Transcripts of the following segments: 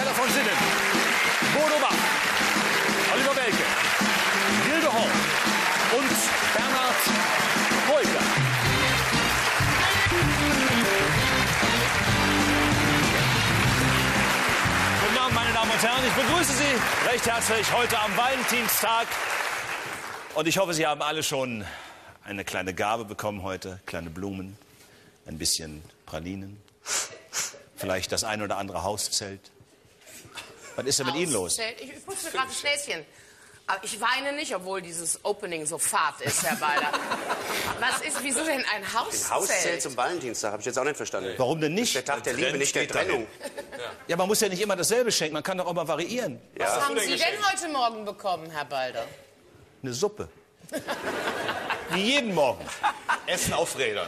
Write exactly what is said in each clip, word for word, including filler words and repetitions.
Walter von Sinnen, Bodo Bach, Oliver Welke, Gildo Horn und Bernhard Hoeker. Guten Abend, meine Damen und Herren. Ich begrüße Sie recht herzlich heute am Valentinstag. Und ich hoffe, Sie haben alle schon eine kleine Gabe bekommen heute. Kleine Blumen, ein bisschen Pralinen, vielleicht das ein oder andere Hauszelt. Was ist denn mit Ihnen los? Ich, ich putze mir gerade ein Schläfchen. Aber ich weine nicht, obwohl dieses Opening so fad ist, Herr Balder. Was ist, wieso denn ein Hauszelt? Ein Hauszelt zum Valentinstag, habe ich jetzt auch nicht verstanden. Warum denn nicht? Der Tag der Liebe, nicht der Trennung. Ja, man muss ja nicht immer dasselbe schenken, man kann doch auch mal variieren. Ja. Was haben Sie denn heute Morgen bekommen, Herr Balder? Eine Suppe. Wie jeden Morgen. Essen auf Rädern.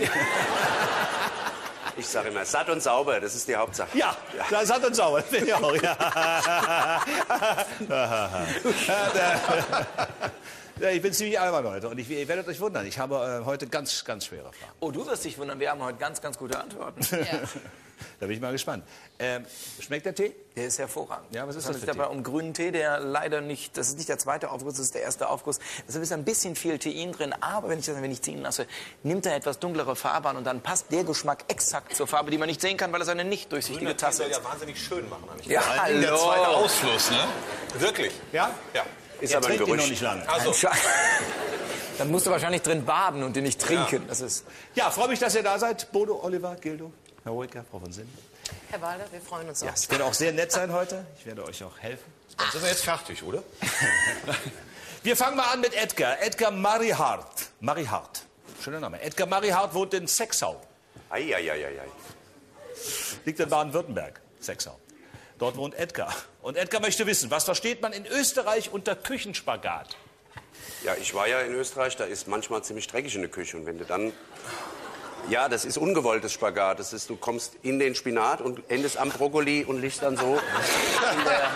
Ich sage immer, satt und sauber, das ist die Hauptsache. Ja, ja. Satt und sauber, finde ich auch. Ja. Ich bin ziemlich albern heute und ich, ihr werdet euch wundern, ich habe äh, heute ganz, ganz schwere Fragen. Oh, du wirst dich wundern, wir haben heute ganz, ganz gute Antworten. Ja. Da bin ich mal gespannt. Ähm, schmeckt der Tee? Der ist hervorragend. Ja, was ist es das handelt für sich dabei Tee? um grünen Tee, der leider nicht, das ist nicht der zweite Aufguss, das ist der erste Aufguss. Da ist ein bisschen viel Tein drin, aber wenn ich das ein wenig ziehen lasse, nimmt er etwas dunklere Farbe an und dann passt der Geschmack exakt zur Farbe, die man nicht sehen kann, weil es eine nicht durchsichtige Grüner Tasse Tee ist. soll ja wahnsinnig schön machen. Ja, Vor allen Dingen der hallo. zweite Ausfluss, ne? Wirklich? Ja? Ja. Ist Er aber ein trinkt ihn noch Gerücht. nicht lang. Also, Dann musst du wahrscheinlich drin baden und den nicht trinken. Das ist Ja, freue mich, dass ihr da seid. Bodo, Oliver, Gildo, Herr Hoeker, Frau von Sinn. Herr Balder, wir freuen uns Ja, auch. ich werde auch sehr nett sein heute. Ich werde euch auch helfen. dann sind wir jetzt fertig, oder? Wir fangen mal an mit Edgar. Edgar Marihart. Marihart. Schöner Name. Edgar Marihart wohnt in Sexau. Eieieiei. Liegt in Baden-Württemberg. Sexau. Dort wohnt Edgar. Und Edgar möchte wissen, was versteht man in Österreich unter Küchenspagat? Ja, ich war ja in Österreich, da ist manchmal ziemlich dreckig in der Küche. Und wenn du dann... Ja, das ist ungewolltes Spagat. Das ist, du kommst in den Spinat und endest am Brokkoli und liegst dann so in der...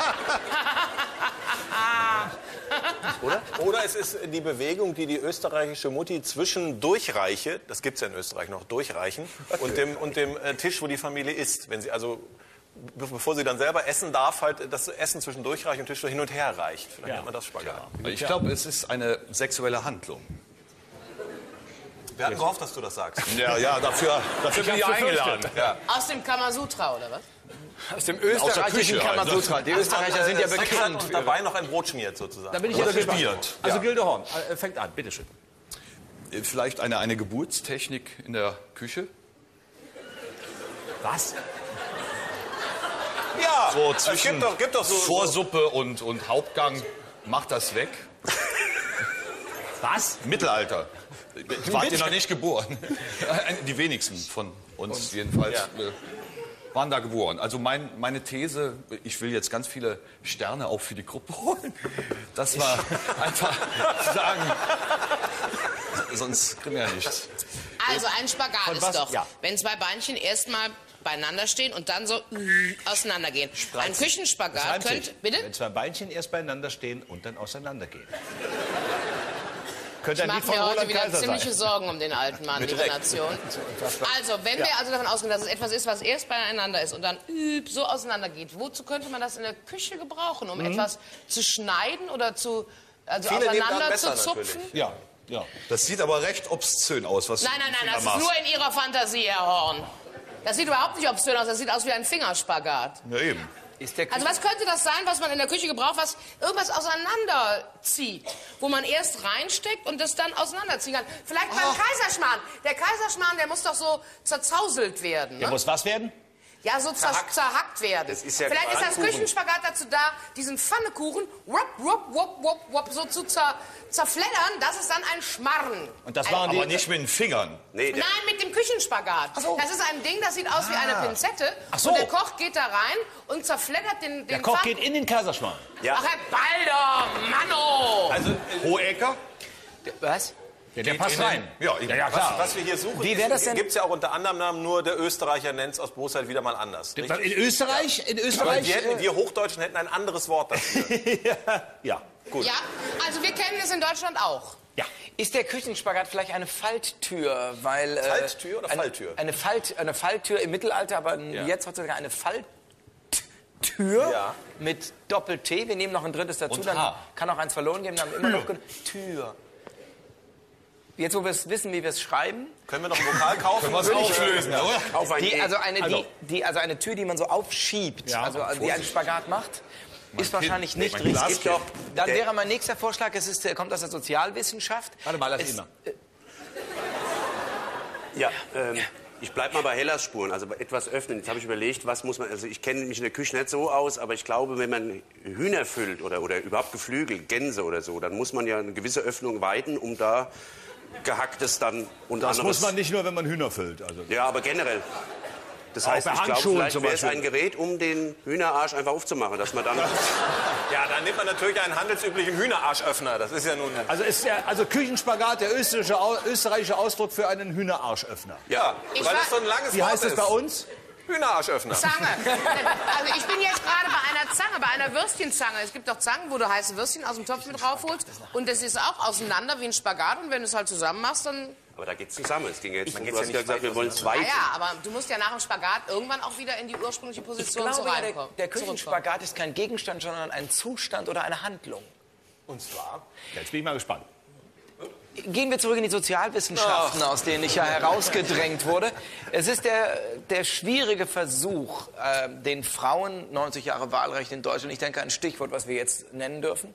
Oder? Oder es ist die Bewegung, die die österreichische Mutti zwischen Durchreiche, das gibt es ja in Österreich noch, Durchreichen, und dem, und dem äh, Tisch, wo die Familie isst. Wenn sie also, be bevor sie dann selber essen darf, halt das Essen zwischen Durchreich und Tisch so hin und her reicht. Vielleicht Ja. nennt man das Spagat. Ich glaube, es ist eine sexuelle Handlung. Wir hatten gehofft, dass du das sagst. Ja, ja, dafür, dafür bin ich hab's eingeladen. befürchtet. Ja. Aus dem Kamasutra, oder was? aus dem Aus der österreichischen Küche, also. Kamasutra. Die Österreicher sind ja Sex hat bekannt. und dabei noch ein Brot schmiert, sozusagen. Da bin ich Oder jetzt gespannt. gebiert. Also Ja. Gildo Horn, äh, fängt an, bitteschön. Vielleicht eine, eine Geburtstechnik in der Küche. Was? Ja, So es zwischen gibt doch, gibt doch so... Vorsuppe und, und Hauptgang. Macht das weg. Was? Mittelalter. Wart ihr noch nicht geboren? Die wenigsten von uns jedenfalls Ja. äh, waren da geboren. Also mein, meine These, ich will jetzt ganz viele Sterne auch für die Gruppe holen, dass wir einfach sagen, sonst kriegen wir ja nichts. Also ein Spagat Von ist was? doch, Ja. wenn zwei Beinchen erstmal beieinander stehen und dann so äh, auseinandergehen. Ein Küchenspagat Reimt sich. könnte... Bitte? Wenn zwei Beinchen erst beieinander stehen und dann auseinandergehen. Könnte Ich ein Lied mache von mir heute Roland wieder Kaiser ziemliche sein. Sorgen um den alten Mann, liebe Recht. Nation. Also, wenn wir also davon ausgehen, dass es etwas ist, was erst beieinander ist und dann üb, so auseinandergeht, wozu könnte man das in der Küche gebrauchen? Um etwas zu schneiden oder zu, also Viele nehmen da ein auseinander Messer zu zupfen? natürlich. Ja, ja. Das sieht aber recht obszön aus, was Nein, nein, du nein, mit das dem ist Finger nur in Ihrer Fantasie, Herr Horn. Das sieht überhaupt nicht obszön aus, das sieht aus wie ein Fingerspagat. machst. Ja, eben. Ist der Also was könnte das sein, was man in der Küche gebraucht, was irgendwas auseinanderzieht? Wo man erst reinsteckt und das dann auseinanderziehen kann. Vielleicht beim Kaiserschmarrn. Der Kaiserschmarrn, der muss doch so zerzauselt werden. Der Ne? muss was werden? Ja, so zer Zerhackt. zerhackt werden. Das ist ja Vielleicht ist das Pfannkuchen. Küchenspagat dazu da, diesen Pfannekuchen wupp, wupp, wupp, wupp, wupp, so zu zer zerfleddern, das ist dann ein Schmarrn. Und das Ein- waren Aber die... nicht mit den Fingern. Nee, der, Nein, mit dem Küchenspagat. so. Das ist ein Ding, das sieht aus wie eine Pinzette. Ach so. Und der Koch geht da rein und zerfleddert den, den Der Koch Pfannen- geht in den Kaiserschmarrn. ja. Ach, Herr Balder, Manno! Also, Hohecker? Was? Ja, der Geht passt in den- rein. Ja, Ja, ja, klar. was wir hier suchen, Wie wär das denn- gibt es ja auch unter anderem Namen, nur der Österreicher nennt es aus Bosheit wieder mal anders. In Richtig? Österreich? In Aber Österreich? wir, hätten, äh, wir Hochdeutschen hätten ein anderes Wort dafür. ja. Gut. Ja, also wir kennen es in Deutschland auch. Ja. Ist der Küchenspagat vielleicht eine Falttür? Weil, äh, Falttür oder eine, Falltür? Eine, Falt, eine Falltür im Mittelalter, aber jetzt heutzutage eine Falttür. Tür Ja. mit Doppel-T. Wir nehmen noch ein drittes dazu, Und dann H. kann auch eins verloren gehen. Wir haben immer noch genug. Tür. Jetzt, wo wir es wissen, wie wir es schreiben. Können wir noch ein Vokal kaufen? Was auflösen, oder? Auf ein Die, E. also, eine, Also. Die, die, also eine Tür, die man so aufschiebt, Ja, also die einen Spagat macht, ist wahrscheinlich nicht mein richtig. Glas- Es gibt doch, Dann der- wäre mein nächster Vorschlag, es ist, kommt aus der Sozialwissenschaft. Warte mal, lass Es- ihn mal. Ja, ähm, ich bleib mal bei Hellas Spuren, also etwas öffnen. Jetzt habe ich überlegt, was muss man, also ich kenne mich in der Küche nicht so aus, aber ich glaube, wenn man Hühner füllt oder, oder überhaupt Geflügel, Gänse oder so, dann muss man ja eine gewisse Öffnung weiten, um da Gehacktes dann und Das anderes... muss man nicht nur, wenn man Hühner füllt. Also. Ja, aber generell. Das Auch heißt, bei ich glaube, Handschuhen vielleicht zum wäre es Beispiel. ein Gerät, um den Hühnerarsch einfach aufzumachen, dass man dann... Ja, dann nimmt man natürlich einen handelsüblichen Hühnerarschöffner. Das ist ja nun... Also ist der, also Küchenspagat der österreichische, Au- österreichische Ausdruck für einen Hühnerarschöffner. Ja, Ich weil war- das so ein langes Wie Wort heißt es ist. bei uns? Hühnerarschöffner. Zange. Also ich bin jetzt gerade bei einer Zange, bei einer Würstchenzange. Es gibt doch Zangen, wo du heiße Würstchen aus dem Topf mit raufholst. Und das ist auch auseinander wie ein Spagat. Und wenn du es halt zusammen machst, dann... Aber da geht's zusammen. Es ging jetzt, Dann du geht's ja hast nicht ja gesagt, wir weit wollen es weit. Naja, aber du musst ja nach dem Spagat irgendwann auch wieder in die ursprüngliche Ich Position glaube, ja, der, zurückkommen. der Küchenspagat ist kein Gegenstand, sondern ein Zustand oder eine Handlung. Und zwar... Jetzt bin ich mal gespannt. Gehen wir zurück in die Sozialwissenschaften, aus denen ich ja herausgedrängt wurde. Es ist der, der schwierige Versuch, äh, den Frauen neunzig Jahre Wahlrecht in Deutschland, ich denke ein Stichwort, was wir jetzt nennen dürfen.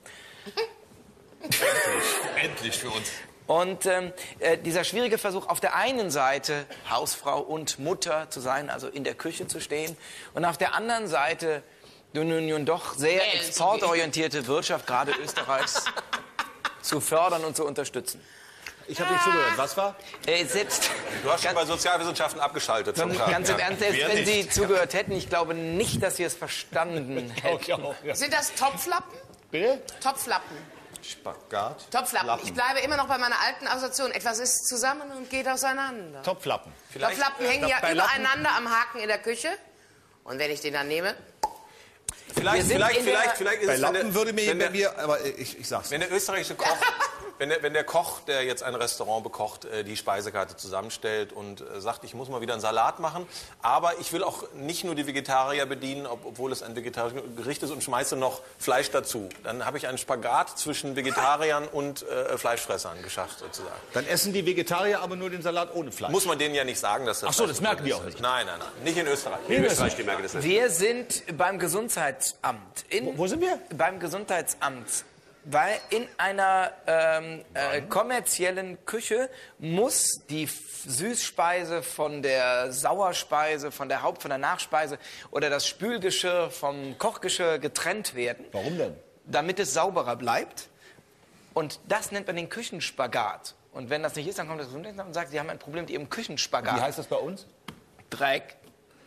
Endlich für uns. Und ähm, äh, dieser schwierige Versuch, auf der einen Seite Hausfrau und Mutter zu sein, also in der Küche zu stehen, und auf der anderen Seite nun, nun, nun doch sehr Wählen zu exportorientierte Wirtschaft, gerade Österreichs, zu fördern und zu unterstützen. Ich habe nicht zugehört. Was war? Äh, selbst, Du hast schon bei Sozialwissenschaften abgeschaltet. Zum Tag. ganz im Ernst, selbst wer wenn nicht? Sie zugehört hätten, ich glaube nicht, dass Sie es verstanden hätten. Sind das Topflappen? Bitte? Topflappen. Spagat. Topflappen. Ich bleibe immer noch bei meiner alten Assoziation. Etwas ist zusammen und geht auseinander. Topflappen. Topflappen hängen ja bei Lappen- übereinander am Haken in der Küche. Und wenn ich den dann nehme... Vielleicht, Wir sind vielleicht, in der- vielleicht, vielleicht ist Bei es, wenn Lappen der- würde mir, wenn bei der, mir, aber ich, ich sag's. wenn der österreichische Koch, wenn der, wenn der Koch, der jetzt ein Restaurant bekocht, äh, die Speisekarte zusammenstellt und äh, sagt, ich muss mal wieder einen Salat machen, aber ich will auch nicht nur die Vegetarier bedienen, ob, obwohl es ein vegetarisches Gericht ist, und schmeiße noch Fleisch dazu. Dann habe ich einen Spagat zwischen Vegetariern und äh, Fleischfressern geschafft, sozusagen. Dann essen die Vegetarier aber nur den Salat ohne Fleisch. Muss man denen ja nicht sagen, dass das Ach so, das Fleisch merken die ist. auch nicht. Nein, nein, nein. Nicht in Österreich. In Österreich, die merken das nicht. Wir sind beim Gesundheitsamt. In, Wo- wo sind wir? Beim Gesundheitsamt. Weil in einer ähm, äh, kommerziellen Küche muss die F- Süßspeise von der Sauerspeise, von der Haupt-, von der Nachspeise oder das Spülgeschirr vom Kochgeschirr getrennt werden. Warum denn? Damit es sauberer bleibt. Und das nennt man den Küchenspagat. Und wenn das nicht ist, dann kommt das Gesundheitsamt und sagt, Sie haben ein Problem mit Ihrem Küchenspagat. Wie heißt das bei uns? Dreck.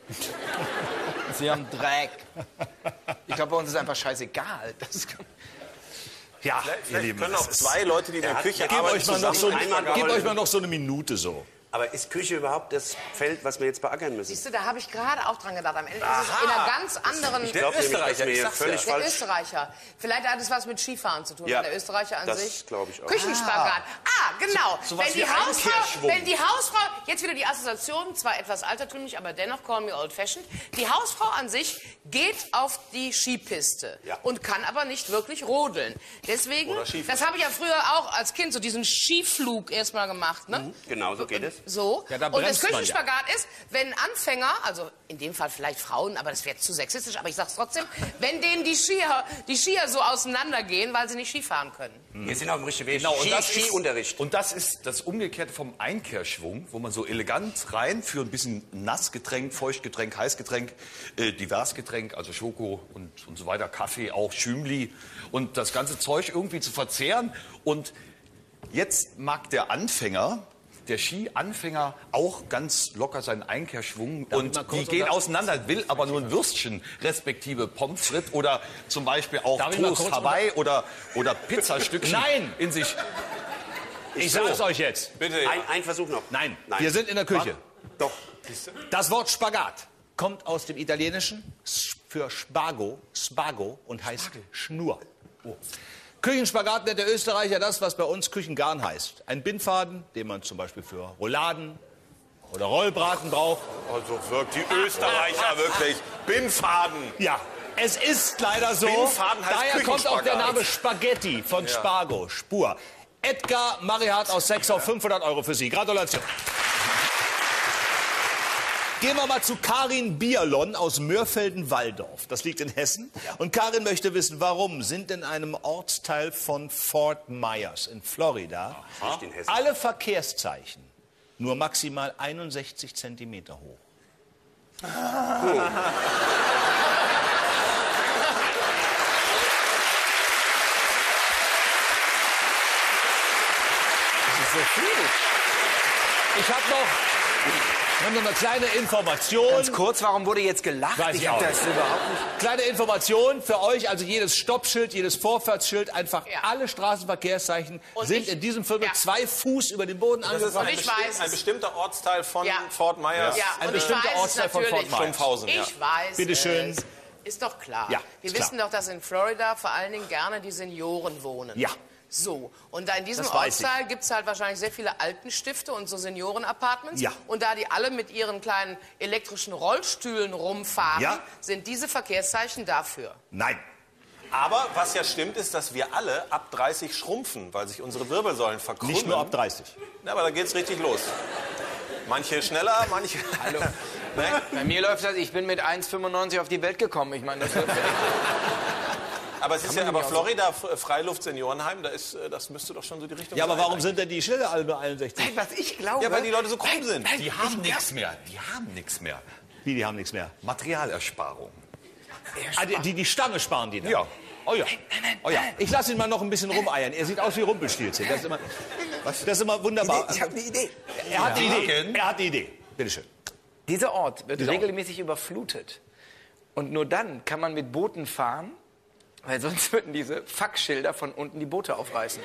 Sie haben Dreck. Ich glaube, bei uns ist einfach scheißegal. Das kann... Ja, Vielleicht können auch zwei Leute, die in der hat- Küche Gebt Gebt arbeiten, euch, mal noch so, zusammen einmal gebt geholfen. euch mal noch so eine Minute so. Aber ist Küche überhaupt das Feld, was wir jetzt beackern müssen? Siehst du, da habe ich gerade auch dran gedacht. Am Ende ist es in einer ganz anderen... Ich glaube nämlich, dass wir ich hier sag's völlig ja. Der falsch... Österreicher. Vielleicht hat es was mit Skifahren zu tun. Ja, der Österreicher an das sich. glaube ich auch. Küchenspagat. Ah, genau. So- sowas wenn, die wie Hausfrau, Einkehrschwung. wenn die Hausfrau, jetzt wieder die Assoziation, zwar etwas altertümlich, aber dennoch call me old fashioned. Die Hausfrau an sich geht auf die Skipiste Ja. und kann aber nicht wirklich rodeln. Deswegen, Oder Skifahren. das habe ich ja früher auch als Kind so diesen Skiflug erstmal gemacht, ne? Genau, so geht es. So. Ja, da und das bremst man ja. Küchenspagat ist, wenn Anfänger, also in dem Fall vielleicht Frauen, aber das wäre zu sexistisch, aber ich sag's trotzdem, wenn denen die Skier, die Skier so auseinandergehen, weil sie nicht Skifahren können. Wir sind auf dem richtigen Weg. Genau, und Ski, das, ist, Skiunterricht. und das ist das Umgekehrte vom Einkehrschwung, wo man so elegant rein für ein bisschen Nassgetränk, Feuchtgetränk, Heißgetränk, äh, Diversgetränk, also Schoko und, und so weiter, Kaffee, auch Schümli und das ganze Zeug irgendwie zu verzehren. Und jetzt mag der Anfänger, der Ski-Anfänger, auch ganz locker seinen Einkehrschwung und mal kurz die gehen unter- auseinander, will aber nur ein Würstchen, respektive Pommes frites oder zum Beispiel auch Darf ich mal Toast kurz Hawaii oder, oder Pizzastückchen Nein! in sich. Ich sage es euch jetzt. Bitte. Ein, ein Versuch noch. Nein, Nein. wir sind in der Küche. Doch. Das Wort Spagat kommt aus dem Italienischen für Spago, Spago und heißt Schnur. Küchenspagat nennt der Österreicher das, was bei uns Küchengarn heißt. Ein Bindfaden, den man zum Beispiel für Rouladen oder Rollbraten braucht. Also wirkt die Österreicher wirklich. Bindfaden. Ja, Es ist leider so. Spinnfaden heißt Daher kommt auch der Küchenspagat. Name Spaghetti von Spargo, Spur. Edgar Marihat aus sechs auf fünfhundert Euro für Sie. Gratulation. Gehen wir mal zu Karin Bierlon aus Mörfelden-Walldorf. Das liegt in Hessen. Und Karin möchte wissen, warum sind in einem Ortsteil von Fort Myers in Florida Nicht in Hessen. alle Verkehrszeichen nur maximal einundsechzig Zentimeter hoch? So viel. Ich habe noch, wir haben noch eine kleine Information. Ganz kurz, warum wurde jetzt gelacht? Weiß ich ich auch habe das nicht. überhaupt nicht. Kleine Information für euch, also jedes Stoppschild, jedes Vorfahrtsschild, einfach Ja. alle Straßenverkehrszeichen Und sind ich- in diesem Viertel ja. zwei Fuß über den Boden Das ist angebracht. ein, ich besti- weiß ein es. bestimmter Ortsteil von Ja. Fort Myers. Ja, Ein und ich bestimmter weiß es Ortsteil von natürlich. Fort Myers. Stumpfhausen, ja. Ich weiß Bitte schön. es. Ist doch klar. Ja, Wir ist wissen klar. doch, dass in Florida vor allen Dingen gerne die Senioren wohnen. Ja. So, und da in diesem Das weiß Ortsteil gibt es halt wahrscheinlich sehr viele Altenstifte und so Senioren-Apartments. Ja. Und da die alle mit ihren kleinen elektrischen Rollstühlen rumfahren, Ja. sind diese Verkehrszeichen dafür. Nein. Aber was ja stimmt, ist, dass wir alle ab dreißig schrumpfen, weil sich unsere Wirbelsäulen verkrümmen. Nicht nur ab dreißig. Ja, aber da geht's richtig los. Manche schneller, manche... Hallo. Ne? Bei mir läuft das, ich bin mit eins Komma fünfundneunzig auf die Welt gekommen. Ich meine, das wird Aber es ist ja, man aber nicht auch Florida, F- Freiluft-Seniorenheim, da ist, äh, das müsste doch schon so die Richtung Ja, aber sein warum eigentlich. sind denn die Schilder alle nur einundsechzig? was ich glaube. Ja, weil die Leute so krumm sind. Die haben nichts mehr. Die haben nichts mehr. Wie, die haben nichts mehr. Materialersparung. Ah, die, die, die Stange sparen die da? Ja. Oh ja. Oh ja. Ich lasse ihn mal noch ein bisschen rumeiern. Er sieht aus wie Rumpelstilzchen. Das ist immer, das ist immer wunderbar. Ich habe eine Idee. Er hat eine Ja. Idee. Er hat eine Idee. Bitte schön. Dieser Ort wird Dieser Ort. regelmäßig überflutet. Und nur dann kann man mit Booten fahren, weil sonst würden diese Fackschilder von unten die Boote aufreißen.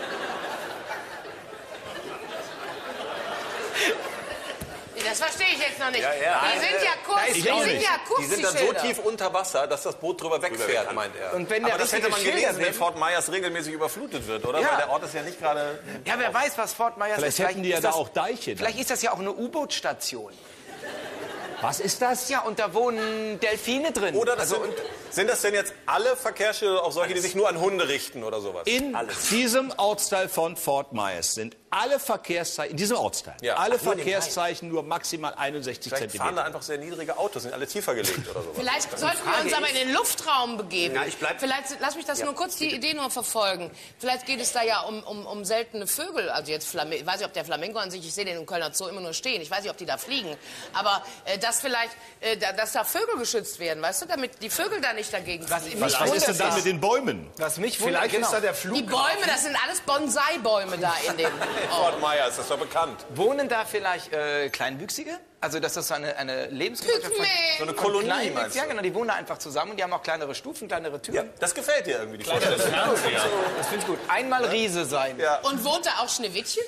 Das verstehe ich jetzt noch nicht. Ja, ja. Die sind ja kurz, ist die auch sind nicht. ja kurz, Die sind dann so Schilder. tief unter Wasser, dass das Boot drüber wegfährt, meint er. Und wenn der aber das hätte man richtige gelesen, Schilder wenn sind- Fort Myers regelmäßig überflutet wird, oder? Ja. Weil der Ort ist ja nicht gerade... Ja, wer weiß, was Fort Myers Vielleicht ist. hätten die ja ist da das- auch Deiche dann. Vielleicht ist das ja auch eine U-Boot-Station. Was ist das? Ja, und da wohnen Delfine drin. Oder das also, sind, und, sind das denn jetzt alle Verkehrsschilder, auch solche, die sich nur an Hunde richten oder sowas? In diesem Ortsteil von Fort Myers sind alle Verkehrszeichen, in diesem Ortsteil, Ja. alle Ach, nur in dem Verkehrszeichen nur maximal einundsechzig Vielleicht fahren da Zentimeter. einfach sehr niedrige Autos, sind alle tiefer gelegt oder sowas. Vielleicht sollten wir uns aber in den Luftraum begeben. Ja, ich bleib- Vielleicht, lass mich das nur kurz, die Idee nur verfolgen. Vielleicht geht es da ja um, um, um seltene Vögel. Also jetzt Flamenco, ich weiß nicht, ob der Flamenco an sich, ich sehe den im Kölner Zoo immer nur stehen. Ich weiß nicht, ob die da fliegen. Aber äh, dass vielleicht, äh, da, dass da Vögel geschützt werden, weißt du, damit die Vögel da nicht dagegen fliegen. Was, was ist denn da mit den Bäumen? was mich wundert, Vielleicht genau. ist da der Die Flug. Bäume, das sind alles Bonsai-Bäume da in dem Fort Myers, das ist doch bekannt. Wohnen da vielleicht äh, Kleinwüchsige? Also, dass das so eine, eine Lebensgemeinschaft von, Pygmäen. So eine von Kolonie, Kleinwüchsigen- meinst du? Ja, genau, die wohnen da einfach zusammen und die haben auch kleinere Stufen, kleinere Türen. Ja, das gefällt dir irgendwie, die Vorstellung. Das finde ich gut. Einmal Riese sein. Ja. Und wohnt da auch Schneewittchen?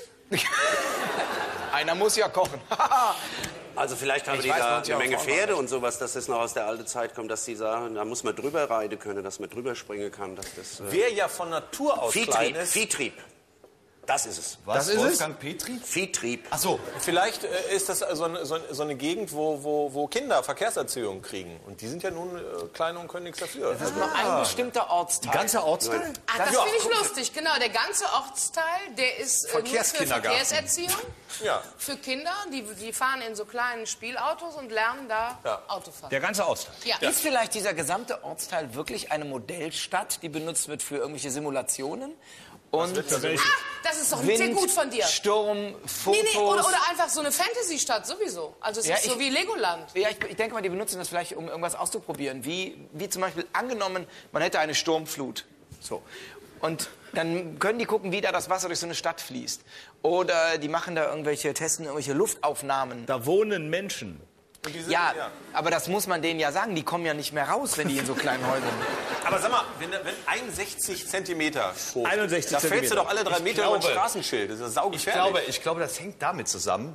Einer muss ja kochen. Also vielleicht haben Ich die weiß, da manche eine Menge auch Pferde und sowas, dass das noch aus der alten Zeit kommt, dass die sagen, da muss man drüber reiten können, dass man drüber springen kann. Dass das, äh Wer ja von Natur aus klein Viehtrieb, ist, Viehtrieb. Das ist es. Was, ist es? Wolfgang Petri? Viehtrieb. Ach so. vielleicht äh, ist das so eine, so eine- so eine Gegend, wo, wo, wo Kinder Verkehrserziehung kriegen. Und die sind ja nun äh, klein und können nichts dafür. Das ist nur ein bestimmter Ortsteil. Ganzer Ortsteil? Ach, das finde ich lustig, genau. Der ganze Ortsteil, der ist äh, nur für Verkehrskindergarten. Verkehrserziehung. Ja. Für Kinder, die, die fahren in so kleinen Spielautos und lernen da Ja. Autofahren. Der ganze Ortsteil. Ja. Ist vielleicht dieser gesamte Ortsteil wirklich eine Modellstadt, die benutzt wird für irgendwelche Simulationen? Und Ah, das ist doch Wind, sehr gut von dir. Sturm, Fotos. Nee, nee, oder, oder einfach so eine Fantasy-Stadt sowieso. Also es Ja, ist so ich- wie Legoland. Ja, ich, ich denke mal, die benutzen das vielleicht, um irgendwas auszuprobieren. Wie, wie zum Beispiel angenommen, man hätte eine Sturmflut. So. Und dann können die gucken, wie da das Wasser durch so eine Stadt fließt. Oder die machen da irgendwelche, testen irgendwelche Luftaufnahmen. Da wohnen Menschen. Und die sind- Ja, aber das muss man denen ja sagen. Die kommen ja nicht mehr raus, wenn die in so kleinen Häusern sind. Aber sag mal, wenn, wenn einundsechzig Zentimeter hoch, einundsechzig da fällst du Zentimeter. doch alle drei Ich Meter über ein glaube- Straßenschild. Das ist ja Ich saugefährlich. glaube, ich glaube, das hängt damit zusammen.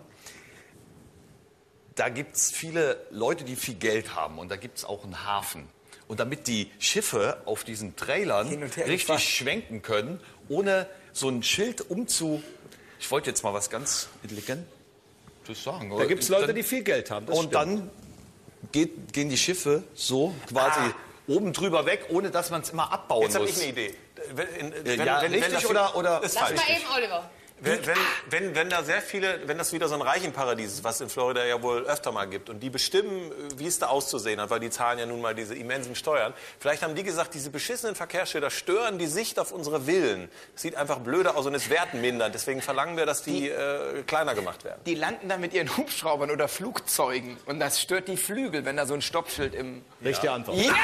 Da gibt es viele Leute, die viel Geld haben. Und da gibt es auch einen Hafen. Und damit die Schiffe auf diesen Trailern Hin und her richtig gefahren. schwenken können, ohne so ein Schild umzu... Ich wollte jetzt mal was ganz Intelligentes sagen. Da gibt es Leute, die viel Geld haben. Das Und stimmt. dann geht, gehen die Schiffe so quasi oben drüber weg, ohne dass man es immer abbauen Jetzt habe muss. ich eine Idee. Wenn, wenn, Ja, wenn, richtig das, oder- oder- ist Lass falsch. mal eben, Oliver. Wenn, wenn, wenn, wenn da sehr viele, wenn das wieder so ein Reichenparadies ist, was in Florida ja wohl öfter mal gibt, und die bestimmen, wie es da auszusehen hat, weil die zahlen ja nun mal diese immensen Steuern. Vielleicht haben die gesagt, diese beschissenen Verkehrsschilder stören die Sicht auf unsere Villen. Das sieht einfach blöder aus und ist wertenmindernd. Deswegen verlangen wir, dass die, die äh, kleiner gemacht werden. Die landen dann mit ihren Hubschraubern oder Flugzeugen und das stört die Flügel, wenn da so ein Stoppschild im... Richtige Antwort. Ja!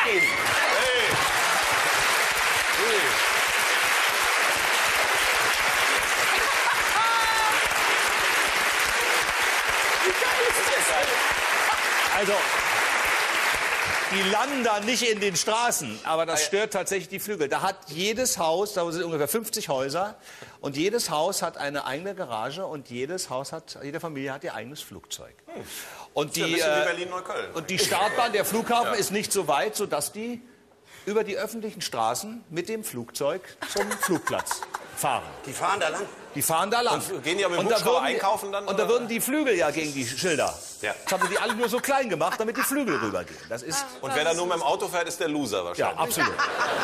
Also, die landen da nicht in den Straßen, aber das stört tatsächlich die Flügel. Da hat jedes Haus, da sind ungefähr fünfzig Häuser, und jedes Haus hat eine eigene Garage und jedes Haus hat, jede Familie hat ihr eigenes Flugzeug. Und Ja, ein die, bisschen wie äh, Berlin-Neukölln. und die Startbahn, der Flughafen ist nicht so weit, sodass die über die öffentlichen Straßen mit dem Flugzeug zum Flugplatz fahren. Die fahren da lang. Die fahren da lang. Und gehen die aber mit da Hubschrauber würden die- einkaufen dann, Und da oder? würden die Flügel ja gegen die Schilder. Ja. Das haben die alle nur so klein gemacht, damit die Flügel rübergehen. Das ist... Und wer da nur mit dem Auto fährt, ist der Loser Ja, wahrscheinlich. absolut.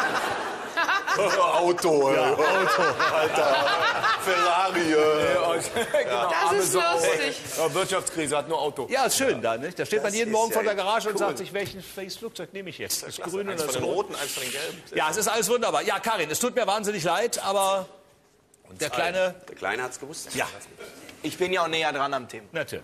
Auto, ja, Auto, Alter. Ferrari. Das ist lustig. Ja, Wirtschaftskrise, hat nur Auto. Ja, ist schön da, nicht? Da steht man jeden ist Morgen ja vor der Garage und cool. sagt sich, welches, welches Flugzeug nehme ich jetzt? Das grüne Eins oder von das den rote? roten, eins von den gelben. Ja, es ist alles wunderbar. Ja, Karin, es tut mir wahnsinnig leid, aber der kleine... Der Kleine hat's gewusst. Ja, Ich bin ja auch näher dran am Thema. natürlich.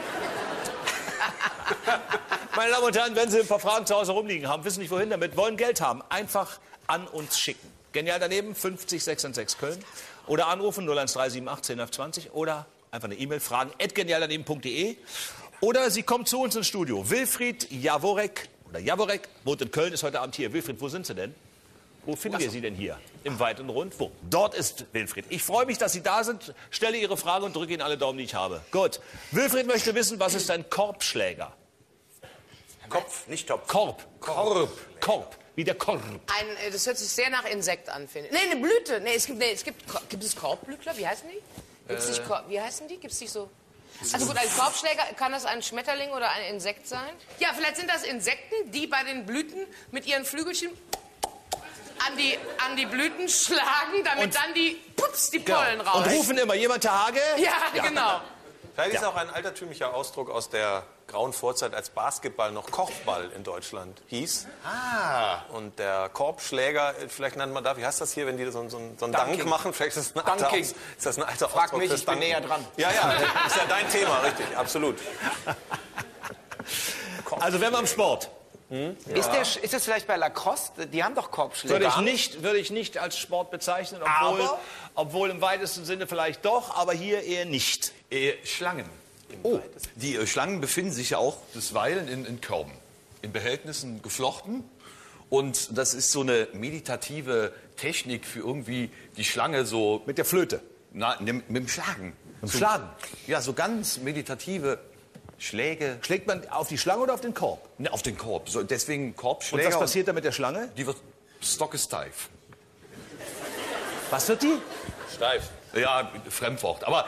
Meine Damen und Herren, wenn Sie ein paar Fragen zu Hause rumliegen haben, wissen nicht wohin damit, wollen Geld haben, einfach an uns schicken. Genial daneben, fünfzig sechsundsechzig Köln. Oder anrufen null eins drei sieben acht zehn elf zwanzig oder einfach eine E-Mail fragen at genialdaneben punkt de. Oder Sie kommen zu uns ins Studio. Wilfried Jaworek, oder Jaworek, wohnt in Köln, ist heute Abend hier. Wilfried, wo sind Sie denn? Wo finden wir Sie denn hier? Im Weiten Rund? Wo? Dort ist Wilfried. Ich freue mich, dass Sie da sind. Stelle Ihre Frage und drücke Ihnen alle Daumen, die ich habe. Gut. Wilfried möchte wissen, was ist ein Korbschläger? Kopf, nicht Topf. Korb. Korb. Korb. Wie der Korb. Ein, äh, das hört sich sehr nach Insekt an, finde ich. Nee, eine Blüte. Nee, es gibt, nee, es gibt, Ko- gibt es Korbblütler? Wie heißen die? Gibt's nicht Kor wie heißen die? Gibt es nicht so... Also gut, ein Korbschläger, kann das ein Schmetterling oder ein Insekt sein? Ja, vielleicht sind das Insekten, die bei den Blüten mit ihren Flügelchen an die, an die Blüten schlagen, damit Und- dann die, pups, die Pollen raus. Und rufen immer jemand der Hage? Ja, genau. Vielleicht ist auch ein altertümlicher Ausdruck aus der grauen Vorzeit, als Basketball noch Korbball in Deutschland hieß. Ah. Und der Korbschläger, vielleicht nennt man da, wie heißt das hier, wenn die so, so, so einen Dank Dunking. machen? Vielleicht ist das ein alter, Dunking. Aus, ist das ein alter Frag Ausdruck mich, fürs ich bin Danken. näher dran. Ja, ja, ist ja dein Thema, richtig, absolut. Also wenn wir am Sport. Ist, der, ist das vielleicht bei Lacrosse? Die haben doch Korbschläger. Würde ich, nicht, würde ich nicht als Sport bezeichnen, obwohl, Aber? obwohl im weitesten Sinne vielleicht doch, aber hier eher nicht. Äh, Schlangen. Oh, die äh, Schlangen befinden sich ja auch bisweilen in, in Körben, in Behältnissen geflochten. Und das ist so eine meditative Technik für irgendwie die Schlange so... Mit der Flöte. Na, ne, mit dem Schlagen. Mit dem so, Schlagen? Ja, so ganz meditative Schläge. Schlägt man auf die Schlange oder auf den Korb? Ne, auf den Korb. So, deswegen Und Korbschläger. was passiert da mit der Schlange? Die wird stockesteif. Was wird die? Steif. Ja, Fremdwort. Aber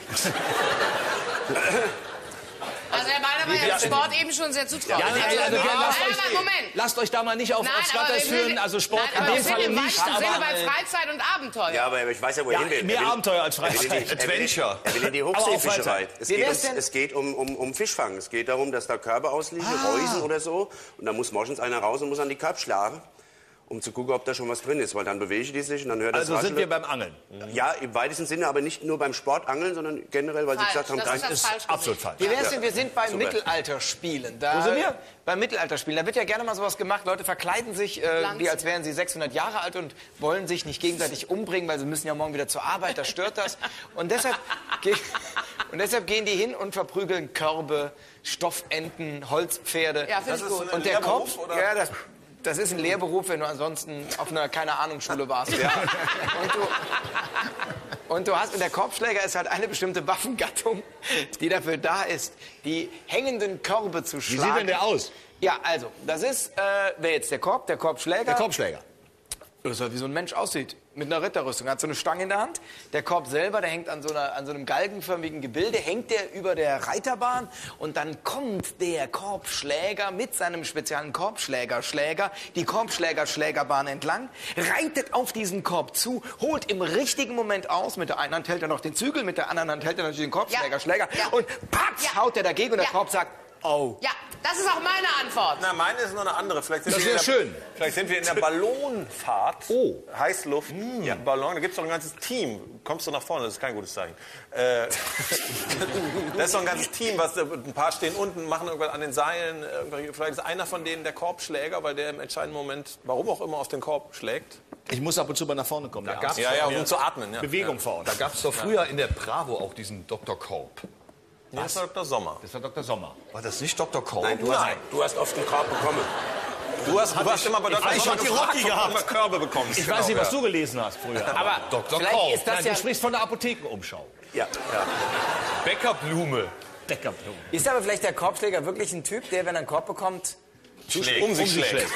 Also Herr Beider war ja im Sport eben schon sehr zutraulich. Ja, nein, Also, also, nein, lasst, nein, euch, aber Moment. lasst euch da mal nicht auf, Nein, aufs aber Glatteis wir sind- führen. Also Sport nein, in aber dem wir sind Falle im nicht. weitesten Sinne Aber, bei äh, Freizeit und Abenteuer. Ja, aber ich weiß ja, wo er ja, hin will. mehr Er will- Abenteuer als Er will, in Freizeit. die, er, will, Adventure. er will in die Aber auch Hochseefischerei. Freizeit. Es Wie geht, wär's um, denn- es geht um, um, um Fischfang. Es geht darum, dass da Körbe ausliegen, Reusen oder so. Und da muss morgens einer raus und muss an die Körbe schlagen, um zu gucken, ob da schon was drin ist. Weil dann bewegen die sich und dann hört das Also sind Rascheln. wir beim Angeln. Ja, im weitesten Sinne, aber nicht nur beim Sportangeln, sondern generell, weil Sie Falsch, gesagt haben, das ist drei- das falsch Absolut gesehen. falsch. Wie wär's denn, wir sind beim Super. Mittelalterspielen. Da, Wo sind wir? Beim Mittelalterspielen. Da wird ja gerne mal sowas gemacht. Leute verkleiden sich, äh, Pflanzen. wie als wären sie sechshundert Jahre alt und wollen sich nicht gegenseitig umbringen, weil sie müssen ja morgen wieder zur Arbeit. Das stört das. Und deshalb, ge und deshalb gehen die hin und verprügeln Körbe, Stoffenten, Holzpferde. Ja, finde ich gut. Und der Lehrberuf, Kopf, oder? ja, das, das ist ein Lehrberuf, wenn du ansonsten auf einer, keine Ahnung, Schule warst. Ja. Und, du, und du hast, und der Korbschläger ist halt eine bestimmte Waffengattung, die dafür da ist, die hängenden Körbe zu Wie schlagen. sieht denn der aus? Ja, also, das ist, äh, wer jetzt der Korb, der Korbschläger. Der Korbschläger. Das ist halt wie so ein Mensch aussieht. mit einer Ritterrüstung. Er hat so eine Stange in der Hand. Der Korb selber, der hängt an so, einer, an so einem galgenförmigen Gebilde, hängt der über der Reiterbahn und dann kommt der Korbschläger mit seinem speziellen Korbschlägerschläger die Korbschlägerschlägerbahn entlang, reitet auf diesen Korb zu, holt im richtigen Moment aus. Mit der einen Hand hält er noch den Zügel, mit der anderen Hand hält er natürlich den Korbschlägerschläger Ja. Ja. und patsch, Ja. haut er dagegen und der Ja. Korb sagt, oh. Ja, das ist auch meine Antwort. Na, meine ist noch eine andere. Vielleicht sind Das wir in wäre der- schön. Vielleicht sind wir in der Ballonfahrt. Oh. Heißluft. Ja, Ballon. Da gibt es doch ein ganzes Team. Kommst du nach vorne? Das ist kein gutes Zeichen. Äh, da ist doch ein ganzes Team. Was, ein paar stehen unten, machen irgendwas an den Seilen. Irgendwie- Vielleicht ist einer von denen der Korbschläger, weil der im entscheidenden Moment, warum auch immer, auf den Korb schlägt. Ich muss ab und zu mal nach vorne kommen. Da der gab's Arzt. Ja, ja, Ja. um zu atmen. Ja. Bewegung vorne. Da gab es doch früher in der Bravo auch diesen Doktor Korb. Ja, das war Doktor Sommer. Das war Doktor Sommer. War das nicht Doktor Korb? Nein, du hast, du hast oft einen Korb bekommen. Du hast, du hast immer bei Doktor weiß, Sommer ich hab die gefragt, Rocky ob du gehabt. immer Körbe bekommst. Ich weiß nicht, was du gelesen hast früher. Aber Doktor vielleicht Korb. ist das Nein, ja... du sprichst von der Apothekenumschau. Ja, ja. Bäckerblume. Bäckerblumen. Ist aber vielleicht der Korbschläger wirklich ein Typ, der, wenn er einen Korb bekommt, Schlägt. Um sich schlägt.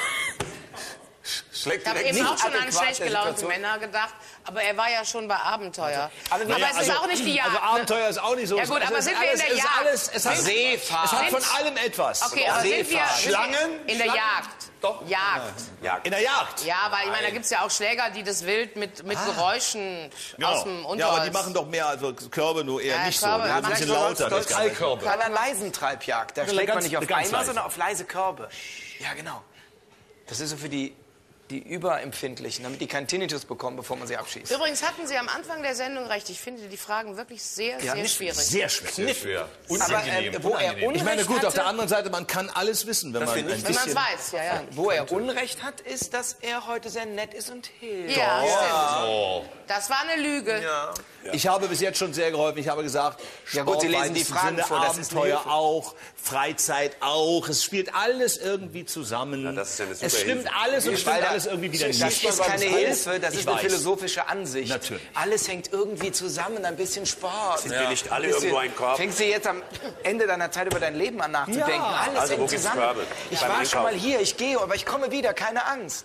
Schlägt Ich habe direkt eben nicht auch schon an adäquat schlecht der gelaunte Situation. Männer gedacht, aber er war ja schon bei Abenteuer. Aber Aber, wir- es ist auch nicht die Jagd. Also Abenteuer ist auch nicht so. Ja gut, Es aber ist sind wir in alles, der es ist Jagd? Alles, es hat, Seefahrt. es hat von Sind- allem etwas. Okay, aber sind wir, sind wir Schlangen? in der Jagd? Doch. Jagd. Jagd. In der Jagd. Ja, weil ich meine, da gibt es ja auch Schläger, die das Wild mit, mit Geräuschen aus dem Genau. Unterholz... Ja, aber die machen doch mehr, also Körbe nur eher Ja, nicht Körbe, so. Die ja, sind ein bisschen vielleicht lauter. Stolz das Ganze. Eikörbe. bei einer leisen Treibjagd, da Eine schlägt man ganz- nicht auf eine ganz einmal, leise. sondern auf leise Körbe. Ja, genau. Das ist so für die, die Überempfindlichen, damit die keinen Tinnitus bekommen, bevor man sie abschießt. Übrigens hatten Sie am Anfang der Sendung recht. Ich finde die Fragen wirklich sehr, sehr nicht schwierig. Sehr schwer. Sehr schwer. Aber Unangenehm. äh, wo er unangenehm. Ich meine, Unrecht gut, auf der hatte, anderen Seite, man kann alles wissen, wenn man wir ein nicht Wenn man es bisschen... weiß, ja, ja. wo er Unrecht hat, ist, dass er heute sehr nett ist und hilft. Ja, stimmt. Oh. Das war eine Lüge. Ja. Ich habe bis jetzt schon sehr geholfen. Ich habe gesagt, Ja gut, Sie Sport lesen die weitesten Fragen Sinne, vor, das ist eine Abenteuer Hilfe. auch, Freizeit auch. Es spielt alles irgendwie zusammen. Ja, das ist ja eine super es stimmt Hilfe. alles und Weil stimmt da- alles irgendwie wieder Das nicht. ist keine Hilfe, das Ich ist eine weiß. philosophische Ansicht. Natürlich. Alles hängt irgendwie zusammen, ein bisschen Sport. Sind wir nicht alle Ein bisschen- irgendwo ein Korb? Fängst du jetzt am Ende deiner Zeit über dein Leben an nachzudenken? Ja. Alles Also, wo hängt gibt's zusammen. Körbe? Ich Beim war schon mal Einkaufen. hier, ich gehe, aber ich komme wieder, keine Angst.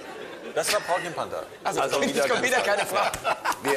Das war Paulchen Panther. Also, Also ich wieder komme ganz wieder, keine Frage. Wir,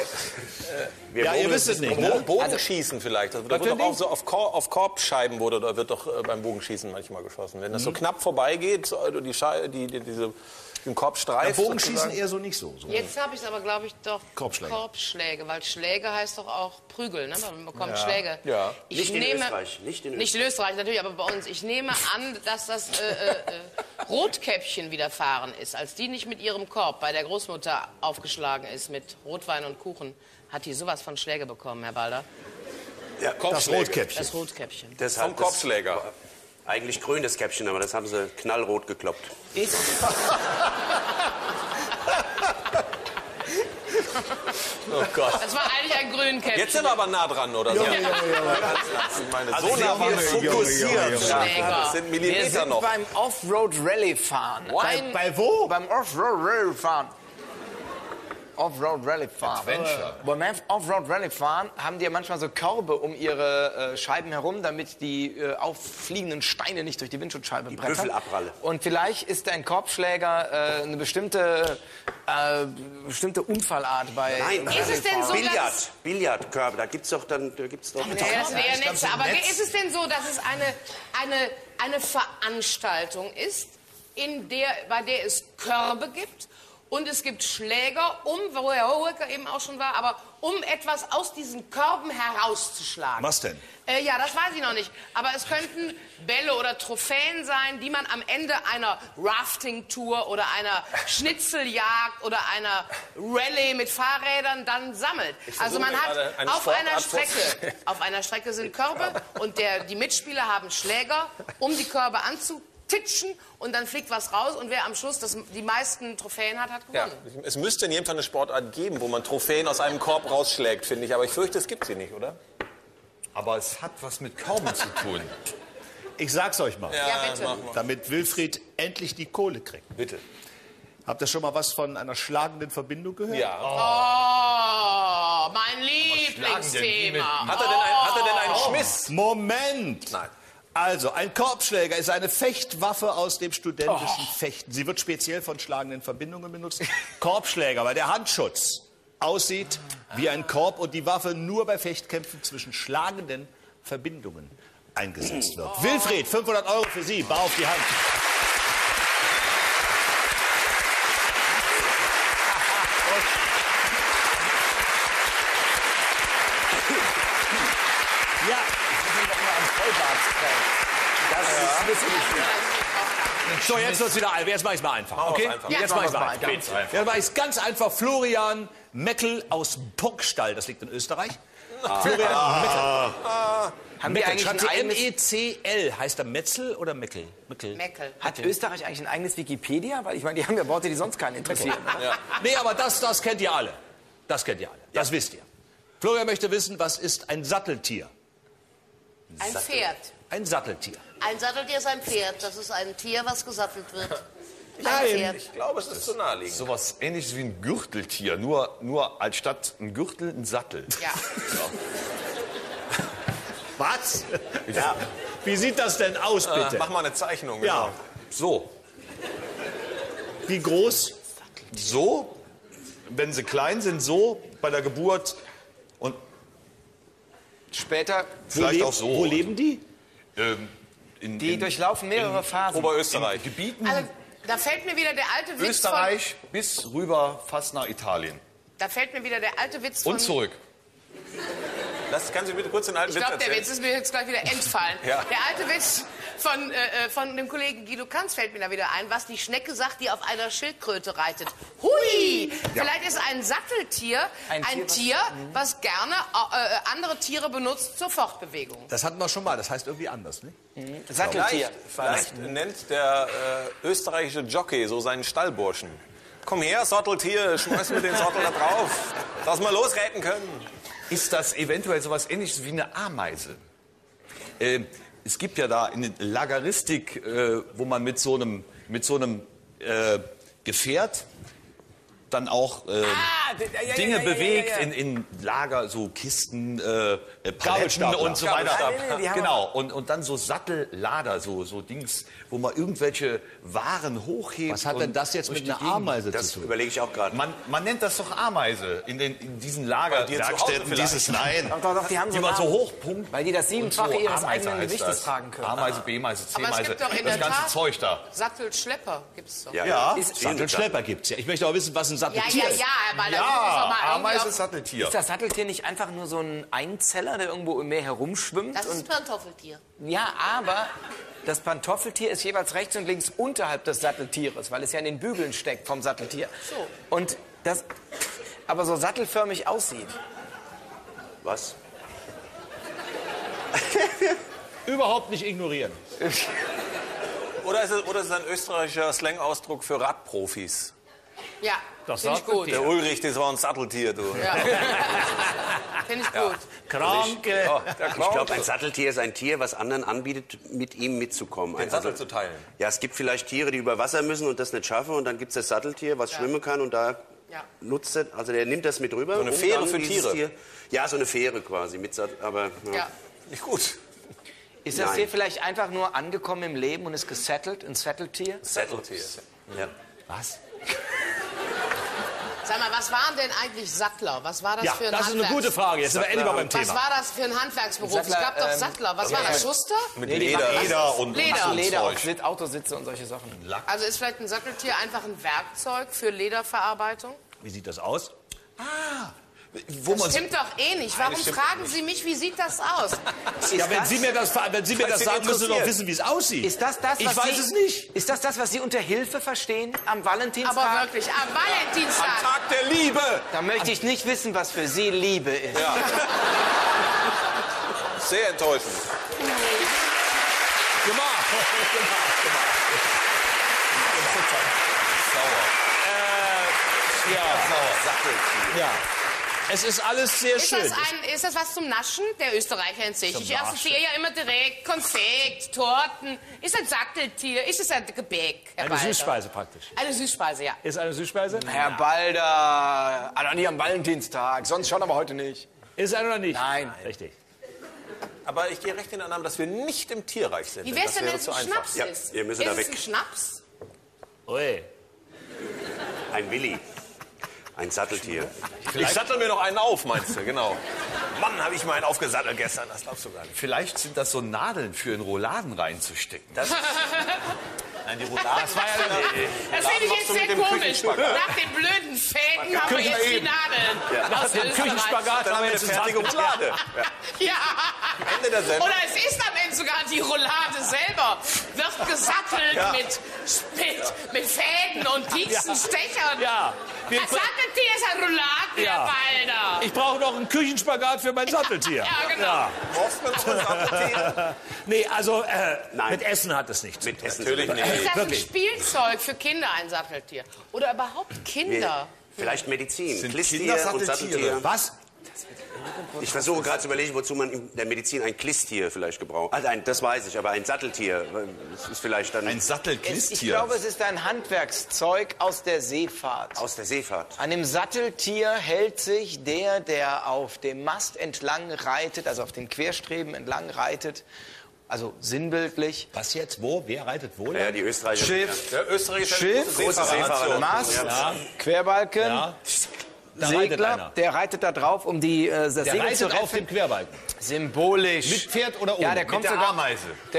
wir Ja, ihr wohnen- wisst es nicht, Bo ne? Bogenschießen vielleicht. Also, da Was wird für doch ein auch so auf, Kor auf Korbscheiben wurde, da wird doch äh, beim Bogenschießen manchmal geschossen. Wenn das so knapp vorbeigeht, so, also die Schei die, die, diese, den Korb Ja, streift. Bogenschießen sozusagen. eher so nicht so. so. Jetzt habe ich es aber, glaube ich, doch Korbschläge. Korbschläge, weil Schläge heißt doch auch Prügel, ne? Man bekommt Schläge. Ja. Ich Nicht in nehme, Österreich, nicht in Nicht in Österreich, natürlich, aber bei uns. Ich nehme an, dass das äh, äh, äh, Rotkäppchen widerfahren ist. Als die nicht mit ihrem Korb bei der Großmutter aufgeschlagen ist mit Rotwein und Kuchen, hat die sowas von Schläge bekommen, Herr Balder. Ja, Das Rotkäppchen. Das Rotkäppchen. deshalb Vom Korbschläger. Das, eigentlich grün das Käppchen, aber das haben sie knallrot gekloppt. Ist, Oh Gott. Das war eigentlich ein Grünkäppchen. Jetzt sind wir aber nah dran, oder so? Ja. Ich meine, Also so nah waren wir fokussiert. Ja, Schläger. das sind wir Millimeter sind noch. beim Offroad-Rallye-Fahren. Bei, bei wo? Beim Offroad-Rallye-Fahren. Offroad-Rallye-Fahren. Adventure. Beim Offroad-Rallye-Fahren haben die ja manchmal so Körbe um ihre äh, Scheiben herum, damit die äh, auffliegenden Steine nicht durch die Windschutzscheibe brettern. Büffelabralle. Und vielleicht ist ein Korbschläger äh, eine bestimmte, äh, bestimmte Unfallart bei... Nein, Ist es denn so, Billard, dass- Billardkörbe, da gibt's doch dann, da gibt's doch. Ja, das sind eher Netze. Aber ist es denn so, dass es eine, eine, eine Veranstaltung ist, in der, bei der es Körbe gibt und es gibt Schläger, um, wo Herr Hohecker eben auch schon war, aber um etwas aus diesen Körben herauszuschlagen? Was denn? Äh, ja, das weiß ich noch nicht. Aber es könnten Bälle oder Trophäen sein, die man am Ende einer Rafting-Tour oder einer Schnitzeljagd oder einer Rallye mit Fahrrädern dann sammelt. Also man hat gerade eine auf einer Sportart vor- Strecke, auf einer Strecke sind Körbe und der, die Mitspieler haben Schläger, um die Körbe anzutitschen und dann fliegt was raus und wer am Schluss das, die meisten Trophäen hat, hat Ja, gewonnen. es müsste in jedem Fall eine Sportart geben, wo man Trophäen aus einem Korb rausschlägt, finde ich. Aber ich fürchte, es gibt sie nicht, oder? Aber es hat was mit Körben zu tun. Ich sag's euch mal. Ja, bitte. Damit Wilfried endlich die Kohle kriegt. Bitte. Habt ihr schon mal was von einer schlagenden Verbindung gehört? Ja. Oh, mein schlagen denn die mit- Lieblingsthema. Hat er denn, ein, hat er denn einen Oh. Schmiss? Moment! Nein. Also, ein Korbschläger ist eine Fechtwaffe aus dem studentischen Oh. Fechten. Sie wird speziell von schlagenden Verbindungen benutzt. Korbschläger, weil der Handschutz aussieht wie ein Korb und die Waffe nur bei Fechtkämpfen zwischen schlagenden Verbindungen eingesetzt wird. Wilfried, fünfhundert Euro für Sie, bar auf die Hand. Ja. Das ist ein bisschen So, jetzt wird's wieder einfach. Jetzt mach ich's mal einfach. Machen wir's Okay? einfach. Jetzt Ja, mach ich's machen mal wir's einfach. mal Ganz einfach. einfach. Jetzt mach ich's ganz einfach. Florian Meckel aus Burgstall. Das liegt in Österreich. Florian Meckel. Haben die Meckel. eigentlich Schreibt ein sie M eigenes, E C L. Heißt er Metzel oder Meckel? Meckel. Meckel. hat Österreich eigentlich ein eigenes Wikipedia? Weil ich meine, die haben ja Worte, die sonst keinen interessieren. Nee, aber das, das kennt ihr alle. Das kennt ihr alle. Das wisst ihr. Florian möchte wissen, was ist ein Satteltier? Ein Pferd. Ein Satteltier. Ein Satteltier ist ein Pferd. Das ist ein Tier, was gesattelt wird. Ein Nein. Pferd. Ich glaube, es ist zu naheliegend. Sowas ähnliches wie ein Gürteltier, nur, nur als statt ein Gürtel ein Sattel. Ja. Was? Ja. Wie sieht das denn aus, bitte? Mach mal eine Zeichnung. Ja. genau. So, Wie groß? so, wenn sie klein sind, so bei der Geburt und Später, vielleicht leb- auch so. Wo leben die? Ähm, in, die in, durchlaufen mehrere Phasen. Oberösterreich. in Gebieten Also, da fällt mir wieder der alte Witz Österreich bis rüber fast nach Italien. von... Da fällt mir wieder der alte Witz von... Und zurück. Das kannst du bitte kurz den alten Ich Witz glaube, der erzählen. Witz ist mir jetzt gleich wieder entfallen. Ja. Der alte Witz von, äh, von dem Kollegen Guido Kanz fällt mir da wieder ein, was die Schnecke sagt, die auf einer Schildkröte reitet. Hui! Vielleicht ist ein Satteltier ein, Ein Tier, Tier, was, was gerne äh, andere Tiere benutzt zur Fortbewegung. Das hatten wir schon mal. Das heißt irgendwie anders, ne? Satteltier. Vielleicht, vielleicht nennt der äh, österreichische Jockey so seinen Stallburschen. Komm her, Satteltier, schmeiß mir den Sattel da drauf, dass wir losreiten können. Ist das eventuell sowas Ähnliches wie eine Ameise? Ähm, es gibt ja da eine Lageristik, äh, wo man mit so einem, mit so einem äh, Gefährt dann auch äh, Ah, d- ja, ja, Dinge ja, ja, ja, bewegt ja. in, in Lager, so Kisten, äh, äh, Paletten Gabelstapler. und so weiter. Gabelstapler. Nee, nee, die haben Genau, und, und dann so Sattellader, so, so Dings, wo man irgendwelche Waren hochhebt. Was hat denn und das jetzt durch mit die einer Gegend. Ameise Das zu tun? überlege ich auch gerade. Man, man nennt das doch Ameise in, den, in diesen dir zu Hause Lagerwerkstätten. vielleicht. Dieses Nein, Doch, doch, doch, die haben so die man so Namen. hochpumpt. Weil die das Siebenfache Und so ihres Ameise eigenen heißt Gewichtes das. tragen können. Ameise, B-Meise, Aber es C-Meise, gibt doch in das der ganze Tat Zeug da. Sattelschlepper gibt's doch. Ja, Ja. Ist, Sattelschlepper gibt's ja. Ich möchte auch wissen, was ein Ja, Satteltier ja, ist. ja, aber das Ja, muss doch mal irgendwie Ameise, auf- Satteltier. ist das Satteltier nicht einfach nur so ein Einzeller, der irgendwo im Meer herumschwimmt? Das ist Und, ein Pantoffeltier. ja, aber das Pantoffeltier ist jeweils rechts und links unterhalb des Satteltieres, weil es ja in den Bügeln steckt vom Satteltier. So. Und das aber so sattelförmig aussieht. Was? Überhaupt nicht ignorieren. Oder ist es, oder ist es ein österreichischer Slang-Ausdruck für Radprofis? Ja, Das finde ich sagt gut. Der Ulrich, das war ein Satteltier, du. Ja. Finde ich gut. Kranke. Ja, der Ich Clown. glaube, ein Satteltier ist ein Tier, was anderen anbietet, mit ihm mitzukommen. Den Ein Sattel Sattel- zu teilen. Ja, es gibt vielleicht Tiere, die über Wasser müssen und das nicht schaffen. Und dann gibt es das Satteltier, was schwimmen kann und da Ja. nutzt er, also der nimmt das mit rüber. So eine um Fähre dann für dieses Tiere. Tier, ja, so eine Fähre quasi. Mit Sattel, aber, ja. Ja. Nicht gut. Ist das Nein. Tier vielleicht einfach nur angekommen im Leben und ist gesettelt, ein Satteltier? Satteltier. Ja. Was? Sag mal, was waren denn eigentlich Sattler? Was war das Ja, für ein das ist eine Handwerks- gute Frage. Jetzt sind wir endlich mal beim Was Thema. war das für ein Handwerksberuf? Sattler, es gab doch ähm, Sattler. Was war das? Schuster? Mit Nee, die Leder. machen- Leder und Leder. und Leder Zeug. auf Sit- Autositze und solche Sachen. Also ist vielleicht ein Satteltier einfach ein Werkzeug für Lederverarbeitung? Wie sieht das aus? Wo Das man so, stimmt doch eh nicht. Warum stimmt fragen Sie mich, wie sieht das aus? Ja, wenn Sie mir das, wenn Sie mir das Sie sagen, müssen Sie doch interessiert. wissen, wie es aussieht. Ist das das, ich was weiß Sie, es nicht. Ist das das, was Sie unter Hilfe verstehen am Valentinstag? Aber wirklich, am Valentinstag. Tag der Liebe. Da möchte ich nicht wissen, was für Sie Liebe ist. Ja. Sehr enttäuschend. Gemacht. Äh, ja. Satteltier. ja. Es ist alles sehr Ist schön. das, ein, ist das was zum Naschen? Der Österreicher in sich. Zum Ich assoziiere ja immer direkt Konfekt, Torten. Ist ein Satteltier? Ist es ein Gebäck? Herr Eine Balder? Süßspeise praktisch. Eine Süßspeise, ja. Ist eine Süßspeise? Herr Balder, ah, doch nicht am Valentinstag, sonst schon, aber heute nicht. Ist eine oder nicht? Nein. Richtig. Aber ich gehe recht in der Annahme, dass wir nicht im Tierreich sind. Wie wär's denn, wenn wäre es zu ein einfach. Schnaps Ja, ist? ihr müsst ist da es weg. ein Schnaps? Ui. Ein Willi. Ein Satteltier. Ich sattel mir noch einen auf, meinst du? Genau. Mann, habe ich mal einen aufgesattelt gestern. Das glaubst du gar nicht. Vielleicht sind das so Nadeln für in Rouladen reinzustecken. Das, nein, die Rouladen. Das war ja Das finde ich jetzt sehr komisch. Nach den blöden Fäden haben wir jetzt die Nadeln. Aus Dem Küchenspagat Dann haben wir eine fertige Roulade. Ja. Ende der Sendung. Oder es ist am Ende sogar die Roulade selber. Wird gesattelt Ja. mit, mit, mit Fäden und tiefsten Stechern. Ja. Wir- Das Satteltier ist ein Rouladen, Ja. Herr Walder. Ich brauche noch einen Küchenspagat für mein Satteltier. Ja, genau. Brauchst du noch ein Satteltier? Nee, also äh, Nein. mit Essen hat es nichts. Mit Essen. Natürlich nicht. Ist das ein Wirklich. Spielzeug für Kinder, ein Satteltier? Oder überhaupt Kinder? Vielleicht Medizin. Sind Klistier Kinder und Satteltiere? Satteltier. Was? Ich versuche gerade zu überlegen, wozu man in der Medizin ein Klistier vielleicht gebraucht. Also ein, das weiß ich, aber ein Satteltier, das ist vielleicht dann Ein Es, ich Sattelklistier. glaube, es ist ein Handwerkszeug aus der Seefahrt. aus der Seefahrt. An dem Satteltier hält sich der, der auf dem Mast entlang reitet, also auf den Querstreben entlang reitet, also sinnbildlich. Was jetzt? Wo? Wer reitet wo? Ja, die Österreicher. Schiff, Der Österreich ist Schiff, eine große Seefahrer. Mast, Ja. Querbalken, Ja. Da reitet Segler, einer. der reitet da drauf, um die, äh, das Der Segel zu reitet auf dem retten. Querbalken. Symbolisch. Mit Pferd oder ohne? Ja, der Mit kommt der sogar... Ameise. Der,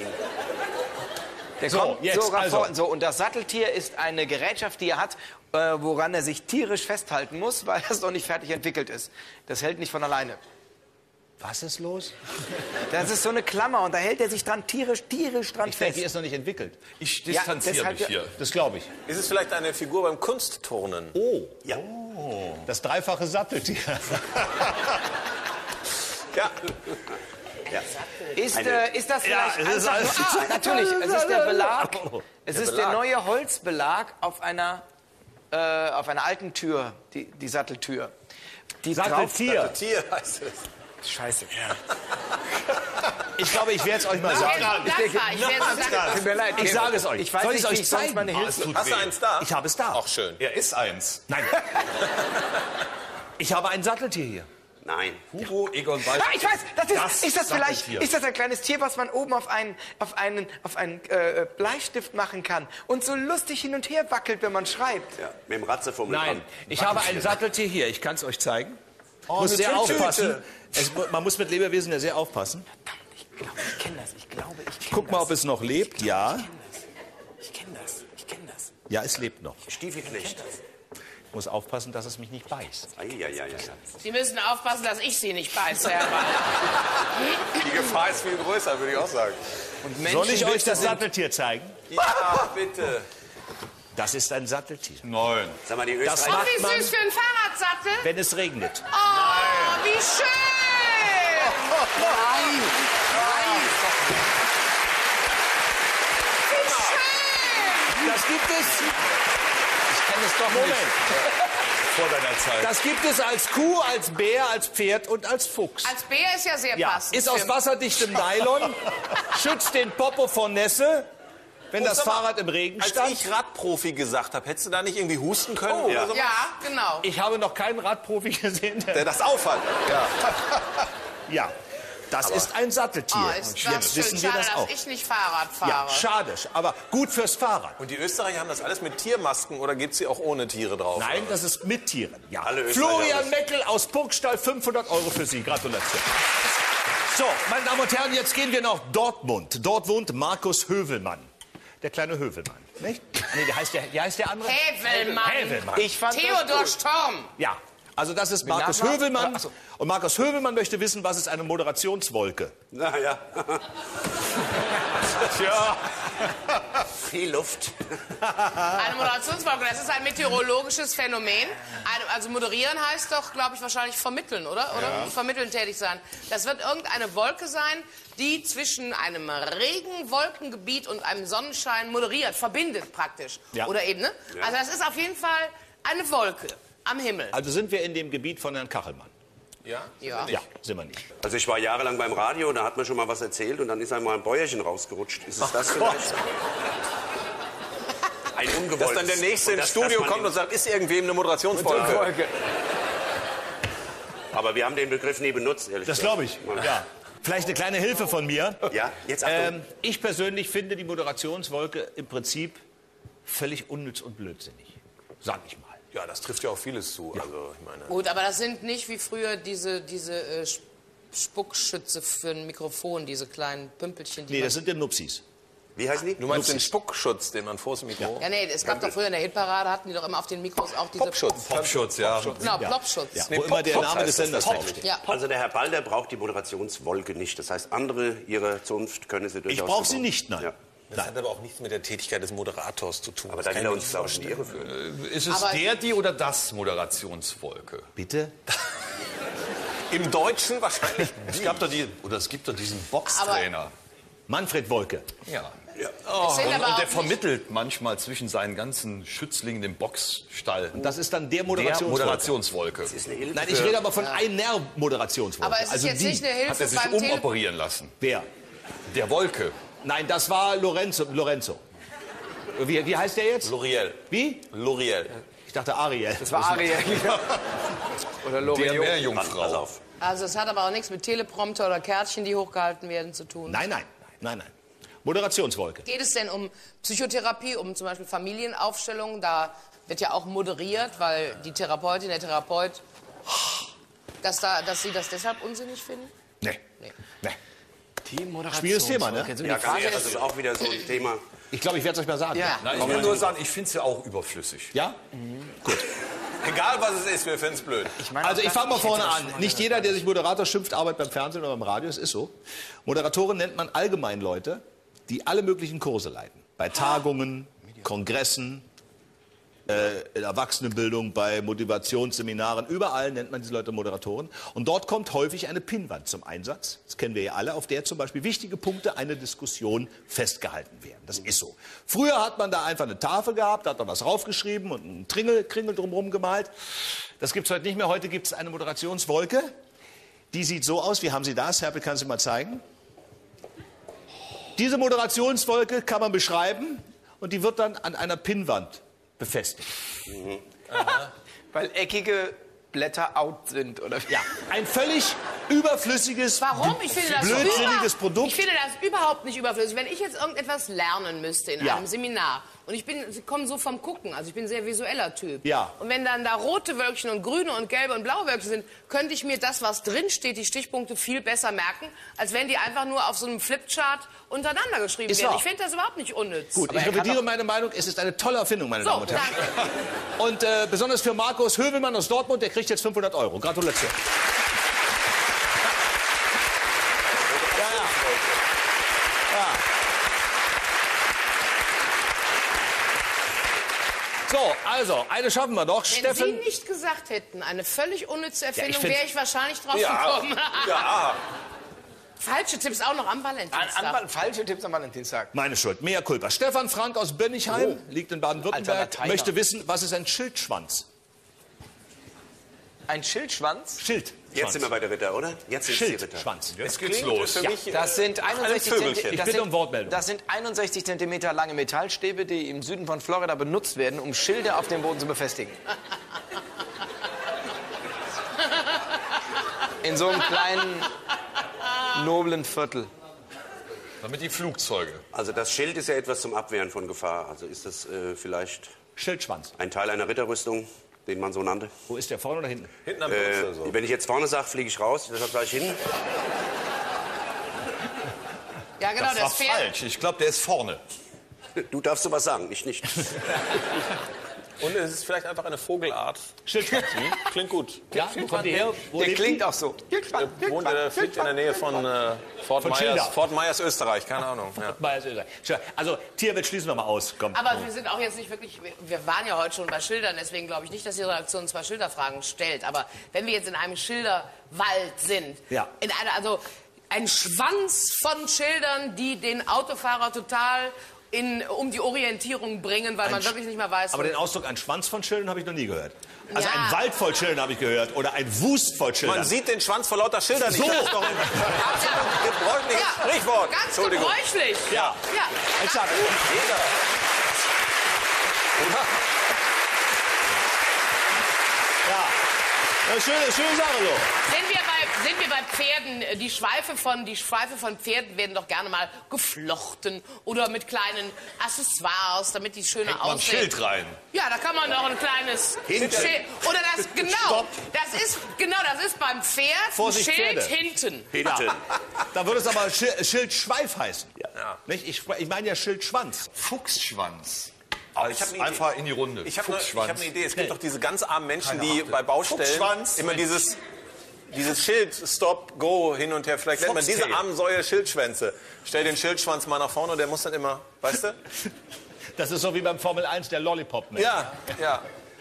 der So, kommt jetzt sogar also. vor. So, und das Satteltier ist eine Gerätschaft, die er hat, äh, woran er sich tierisch festhalten muss, weil es noch nicht fertig entwickelt ist. Das hält nicht von alleine. Was ist los? Das ist so eine Klammer und da hält er sich dran tierisch, tierisch dran Ich denke, fest. die ist noch nicht entwickelt. Ich Ja, distanziere deshalb mich ja- hier. Das glaube ich. Ist es vielleicht eine Figur beim Kunstturnen? Oh, Ja. das dreifache Satteltier. Ja. Ist, Eine- äh, ist das Ja, vielleicht es ist einfach alles- nur, ah, natürlich, es ist der Belag, es ist der Belag. neue Holzbelag auf einer, äh, auf einer alten Tür, die, die Satteltür. Die drauf, Satteltier. Tier heißt es. Scheiße. Ich glaube, ich werde es euch mal sagen. Ich werde es sagen. Tut mir leid, Ich sage es euch. Ich weiß Soll nicht, ich's wie euch ich sonst zeigen? meine Ah, Hilfe... es tut Hast du weh. eins da? Ich habe es da. Auch schön. Er ist eins. Nein. Ich habe ein Satteltier hier. Nein. Hugo Egon Walter. Ah, ich weiß, das ist, Das ist das vielleicht, Satteltier. ist das ein kleines Tier, was man oben auf einen, auf einen, auf einen äh, Bleistift machen kann und so lustig hin und her wackelt, wenn man schreibt? Ja, mit dem Ratzefummel Nein, dran. ich habe ein Satteltier hier. Ich kann es euch zeigen. Oh, muss eine sehr Tüte. aufpassen. Es, man muss mit Lebewesen ja sehr aufpassen. Ich glaube, ich kenne das. Ich glaube, ich kenne Guck mal, ob es noch lebt. Ja. Ich kenne das. Ich kenne das. Ja, es lebt noch. Stiefelknecht. Ich muss aufpassen, dass es mich nicht beißt. Eieieiei. Sie müssen aufpassen, dass ich Sie nicht beiße, Herr Walder. Die Gefahr ist viel größer, würde ich auch sagen. Und Menschen Soll ich euch das sind- Satteltier zeigen? Ja, bitte. Das ist ein Satteltier. Nein. Sag mal, die Das Österreicher. Oh, wie macht man, süß für einen Fahrradsattel. wenn es regnet. Oh, wie schön. Nein! Wie schön. Das gibt es. Ich kenne es doch Moment. nicht. Vor deiner Zeit. Das gibt es als Kuh, als Bär, als Pferd und als Fuchs. Als Bär ist ja sehr Ja, passend. ist aus für- wasserdichtem Nylon, schützt den Popo vor Nässe, wenn das sag mal, Fahrrad im Regen Als stand. ich Radprofi gesagt habe, hättest du da nicht irgendwie husten können? Oh, oder ja. so? Ja, genau. Ich habe noch keinen Radprofi gesehen. Der, Der das aufhat. Ja. ja, das ist ein Satteltier. Oh, ist das Jetzt schön. wissen wir Schade, das dass auch. ich nicht Fahrrad fahre. Ja, schade, aber gut fürs Fahrrad. Und die Österreicher haben das alles mit Tiermasken oder gibt es sie auch ohne Tiere drauf? Nein, das ist mit Tieren. Ja. Alle Österreicher Florian haben das. Meckel aus Burgstall, fünfhundert Euro für Sie. Gratulation. So, meine Damen und Herren, jetzt gehen wir nach Dortmund. Dort wohnt Markus Hövelmann. Der kleine Hövelmann, nicht? Nee, der heißt der, wie heißt der andere? Hävelmann. Hävelmann. Ich fand Theodor das gut. Storm. Ja, also das ist Markus Nachnamen? Hövelmann. Ach so. Und Markus Hövelmann möchte wissen, was ist eine Moderationswolke? Na ja. Tja. Viel Luft. Eine Moderationswolke, das ist ein meteorologisches Phänomen. Ein- Also moderieren heißt doch, glaube ich, wahrscheinlich vermitteln, oder? Oder vermitteln tätig sein. Das wird irgendeine Wolke sein, die zwischen einem Regenwolkengebiet und einem Sonnenschein moderiert, verbindet praktisch. Ja. Oder eben, ne? Also das ist auf jeden Fall eine Wolke am Himmel. Also sind wir in dem Gebiet von Herrn Kachelmann. Ja? Ja. Ja, sind wir nicht. Also ich war jahrelang beim Radio, da hat man schon mal was erzählt und dann ist einmal ein Bäuerchen rausgerutscht. Ist es das vielleicht? Ein ungewolltes. Dass dann der Nächste Und ins das- Studio dass man kommt ihn- und sagt, ist irgendwem eine Moderationsfolge? Aber wir haben den Begriff nie benutzt, ehrlich Das gesagt. glaube ich. Ja. Vielleicht eine kleine Hilfe von mir. Ja, jetzt Achtung. Ähm, ich persönlich finde die Moderationswolke im Prinzip völlig unnütz und blödsinnig. Sag ich mal. Ja, das trifft ja auch vieles zu. Also, ich meine. Gut, aber das sind nicht wie früher diese, diese äh, Spuckschütze für ein Mikrofon, diese kleinen Pümpelchen. Die Nee, man- das sind ja Nupsis. Wie heißen die? Du meinst den Spuckschutz, den man vor dem Mikro... Ja, nee, es gab doch früher in der Hitparade, hatten die doch immer auf den Mikros auch diese... Popschutz. Popschutz, ja. Genau, Plopschutz. Ja, Nee, wo immer der Pop- Name des heißt das Senders tatsächlich. draufsteht. Ja. Also der Herr Balder braucht die Moderationswolke nicht. Das heißt, andere ihrer Zunft können sie durchaus Ich brauche sie gebrauchen. nicht, nein. Ja. Das hat aber auch nichts mit der Tätigkeit des Moderators zu tun. Aber Das da kann will er ich uns, mir glaube nicht ich, in die Irre führen. Ist es Aber- der, die oder das Moderationswolke? Bitte? Im Deutschen wahrscheinlich. Es gab doch die, oder es gibt doch diesen Boxtrainer. Manfred Wolke. Ja. Es sind Und, aber und auch der nicht- vermittelt manchmal zwischen seinen ganzen Schützlingen im Boxstall. Das ist dann der Der Moderationswolke. Moderationswolke. Ist eine Hilfe Nein, ich für- rede aber von einer Moderationswolke. Aber es ist also jetzt die. nicht eine Hilfe Hat er sich beim Tele... umoperieren lassen? Wer? Der Wolke. Nein, das war Lorenzo. Lorenzo. Wie, wie heißt der jetzt? L'Oreal. Wie? L'Oreal. Ich dachte Ariel. Das war Ariel. Oder Der L'Oreal. Pass Meerjungfrau. auf. Also es hat aber auch nichts mit Teleprompter oder Kärtchen, die hochgehalten werden, zu tun. Nein, nein, nein, nein. Moderationswolke. Geht es denn um Psychotherapie, um zum Beispiel Familienaufstellungen? Da wird ja auch moderiert, weil die Therapeutin, der Therapeut, dass, da, dass Sie das deshalb unsinnig finden? Nee. Nee. Nee. Die Moderationswolke. Schwieriges Thema, ne? Also Ja, die ganz Frage ehrlich, das ist auch wieder so ein Thema. Ich glaube, ich werde es euch mal sagen. Ja. Nein, ich will nur sagen, ich finde es ja auch überflüssig. Ja? Egal was es ist, wir finden es blöd. Ich meine Also auch ich gar fange mal nicht, hätte vorne das an. schon mal Nicht gehört. jeder, der sich Moderator schimpft, arbeitet beim Fernsehen oder beim Radio. Das ist so. Moderatoren nennt man allgemein Leute, die alle möglichen Kurse leiten. Bei Tagungen, Kongressen, äh, in Erwachsenenbildung, bei Motivationsseminaren. Überall nennt man diese Leute Moderatoren. Und dort kommt häufig eine Pinnwand zum Einsatz. Das kennen wir ja alle, auf der zum Beispiel wichtige Punkte einer Diskussion festgehalten werden. Das ist so. Früher hat man da einfach eine Tafel gehabt, da hat man was draufgeschrieben und einen Kringel, Kringel drumherum gemalt. Das gibt es heute nicht mehr. Heute gibt es eine Moderationswolke. Die sieht so aus. Wie haben Sie das? Herbert, kannst du mal zeigen? Diese Moderationswolke kann man beschreiben und die wird dann an einer Pinnwand befestigt. Weil eckige Blätter out sind, oder? Ja, ein völlig überflüssiges, Warum? Ich finde das blödsinniges über- Produkt. Ich finde das überhaupt nicht überflüssig. Wenn ich jetzt irgendetwas lernen müsste in Ja. einem Seminar und ich bin, ich komme so vom Gucken, also ich bin ein sehr visueller Typ. Ja. Und wenn dann da rote Wölkchen und grüne und gelbe und blaue Wölkchen sind, könnte ich mir das, was drin steht, die Stichpunkte viel besser merken, als wenn die einfach nur auf so einem Flipchart untereinander geschrieben Ist werden. wahr. Ich finde das überhaupt nicht unnütz. Gut, Aber ich er kann revidiere doch- meine Meinung. Es ist eine tolle Erfindung, meine So, Damen und Herren. danke. Und äh, besonders für Markus Hövelmann aus Dortmund, der kriegt jetzt fünfhundert Euro. Gratulation. Ja, ja. Ja. So, also, eine schaffen wir doch. Wenn Steffen. Sie nicht gesagt hätten, eine völlig unnütze Erfindung, find- wäre ich wahrscheinlich drauf Ja, gekommen. ja. Falsche Tipps auch noch am An, Valentinstag. an, falsche Tipps am Valentinstag. Meine Schuld, mea culpa. Stefan Frank aus Bönigheim, liegt in Alter Baden-Württemberg, Lateiner. möchte wissen, was ist ein Schildschwanz? Ein Schildschwanz? Schild. Jetzt sind wir bei der Ritter, oder? Jetzt sind die Ritter. Schildschwanz. Jetzt geht's los. Für mich, Das sind einundsechzig Vögelchen. Zentimeter. Ich Das bitte sind, um Wortmeldung. das sind einundsechzig Zentimeter lange Metallstäbe, die im Süden von Florida benutzt werden, um Schilder auf dem Boden zu befestigen. In so einem kleinen, noblen Viertel. Damit die Flugzeuge. Also das Schild ist ja etwas zum Abwehren von Gefahr. Also ist das äh, vielleicht Schildschwanz. ein Teil einer Ritterrüstung, den man so nannte? Wo ist der, vorne oder hinten? hinten am Äh, Brust so. wenn ich jetzt vorne sage, fliege ich raus, deshalb sage ich hin. Ja, genau, Das war das Pferd. falsch. Ich glaube, der ist vorne. Du darfst sowas sagen, ich nicht. Und es ist vielleicht einfach eine Vogelart. Schildschwanz. Klingt gut. Ja, wo kommt der her? Wo Der lebt klingt die? auch so. Der wohnt, der fliegt in der Nähe von, äh, Fort, Von Myers, Schilda. Fort Myers, Österreich. Keine Ahnung. Ja. Mal als Österreich. Schau, Also, Tierwelt schließen wir mal aus. Komm. Aber wir sind auch jetzt nicht wirklich, wir- wir waren ja heute schon bei Schildern, deswegen glaube ich nicht, dass die Redaktion zwei Schilderfragen stellt. Aber wenn wir jetzt in einem Schilderwald sind, Ja. in einer, also ein Schwanz von Schildern, die den Autofahrer total in, um die Orientierung bringen, weil man Sch- wirklich nicht mehr weiß, Aber wo- den Ausdruck ein Schwanz von Schildern habe ich noch nie gehört. Also Ja. ein Wald voll Schildern habe ich gehört. Oder ein Wust voll Schildern. Man sieht den Schwanz vor lauter Schildern nicht. So. Das ist doch ein absolut gebräuchliches Ja, Sprichwort. ganz Entschuldigung. gebräuchlich. Ja. Ja. Exakt. Jeder. Ja. Ja, schöne, schöne Sache so. Sind wir bei, sind Beispiel bei Pferden, äh, die Schweife von, die Schweife von Pferden werden doch gerne mal geflochten oder mit kleinen Accessoires, damit die schöner Hängt man ein aussehen. Schild rein. Ja, da kann man noch ein kleines Hinten. Schild. Oder das, genau, Stopp. das ist, genau, das ist beim Pferd Vorsicht, ein Schild Pferde. hinten. Hinten. Da würde es aber Schild, Schildschweif heißen. Ja. Nicht? Ich, ich meine ja Schildschwanz. Fuchsschwanz. ich hab eine Idee. Einfach in die Runde. Ich habe ne, ich Fuchsschwanz. hab eine Idee. Es gibt doch diese ganz armen Menschen, Keine die Achte. bei Baustellen Fuchsschwanz. immer dieses, dieses Schild Stop, Go hin und her. Vielleicht nennt man diese Foxtail. armen Säue Schildschwänze. Stell den Schildschwanz mal nach vorne und der muss dann immer, weißt du? Das ist so wie beim Formel eins der Lollipop. -Mensch. Ja, ja.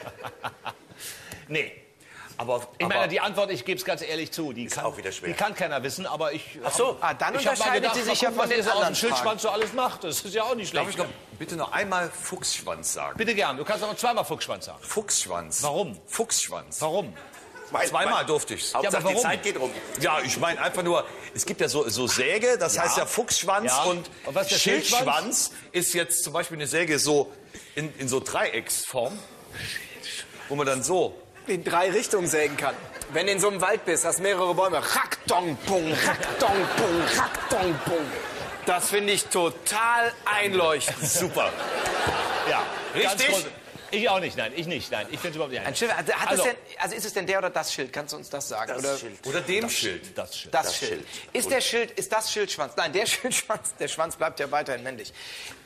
Nee. Aber, Ich aber meine, die Antwort, ich gebe es ganz ehrlich zu, die, kann, auch wieder schwer. die kann keiner wissen, aber ich... Ach so, ah, dann ich hab mal unterscheidet gedacht, sie sich mal ja gucken, von was den dieser aus anderen dem Schildschwanz so alles macht. Das ist ja auch nicht darf schlecht. ich noch bitte noch einmal Fuchsschwanz sagen? Bitte gern, du kannst auch zweimal Fuchsschwanz sagen. Fuchsschwanz. Warum? Fuchsschwanz. Warum? Mein- Zweimal mein- durfte ich's. Hauptsache, aber die warum? Zeit geht rum. Ja, ich meine einfach nur, es gibt ja so, so Säge, das heißt ja Fuchsschwanz Ja. und, Und was ist der Schildschwanz? Schildschwanz ist jetzt zum Beispiel eine Säge so in, in so Dreiecksform, wo man dann so... in drei Richtungen sägen kann. Wenn du in so einem Wald bist, hast mehrere Bäume. Rack, dong, pung, rack, dong, pung, rack, dong, pung. Das finde ich total einleuchtend. Super. Ja, ganz Richtig? groß- Ich auch nicht, nein, ich nicht, nein. Ich finde es überhaupt nicht. Ein Schild, hat es Also- denn, also ist es denn der oder das Schild? Kannst du uns das sagen? Das oder Schild. Oder dem Schild. Das Schild. das, Das Schild. Schild. Ist der Schild, ist das Schildschwanz? Nein, der Schildschwanz, der Schwanz bleibt ja weiterhin männlich.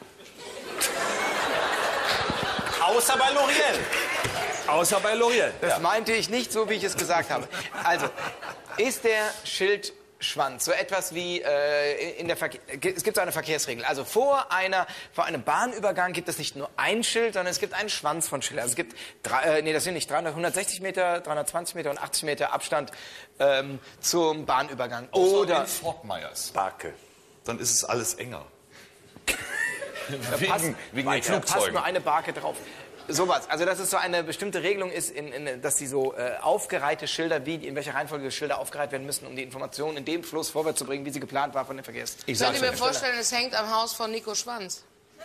Außer bei L'Oreal. Außer bei L'Oreal. Das meinte ich nicht so, wie ich es gesagt habe. Also, ist der Schildschwanz so etwas wie äh, in der Verke es gibt so eine Verkehrsregel. Also vor einer vor einem Bahnübergang gibt es nicht nur ein Schild, sondern es gibt einen Schwanz von Schildern. Also es gibt drei, äh, nee, das sind nicht dreihundert, hundertsechzig Meter, dreihundertzwanzig Meter und achtzig Meter Abstand ähm, zum Bahnübergang. Oder in Fort Myers. Barke. Dann ist es alles enger. passt- wegen wegen den da passt Flugzeugen. nur eine Barke drauf. Sowas. Also dass es so eine bestimmte Regelung ist, in, in, dass die so äh, aufgereihte Schilder, wie in welcher Reihenfolge Schilder aufgereiht werden müssen, um die Informationen in dem Fluss vorwärts zu bringen, wie sie geplant war von den Verkehrs. Ich Könnt sag's ihr mir euch. vorstellen, es hängt am Haus von Nico Schwanz.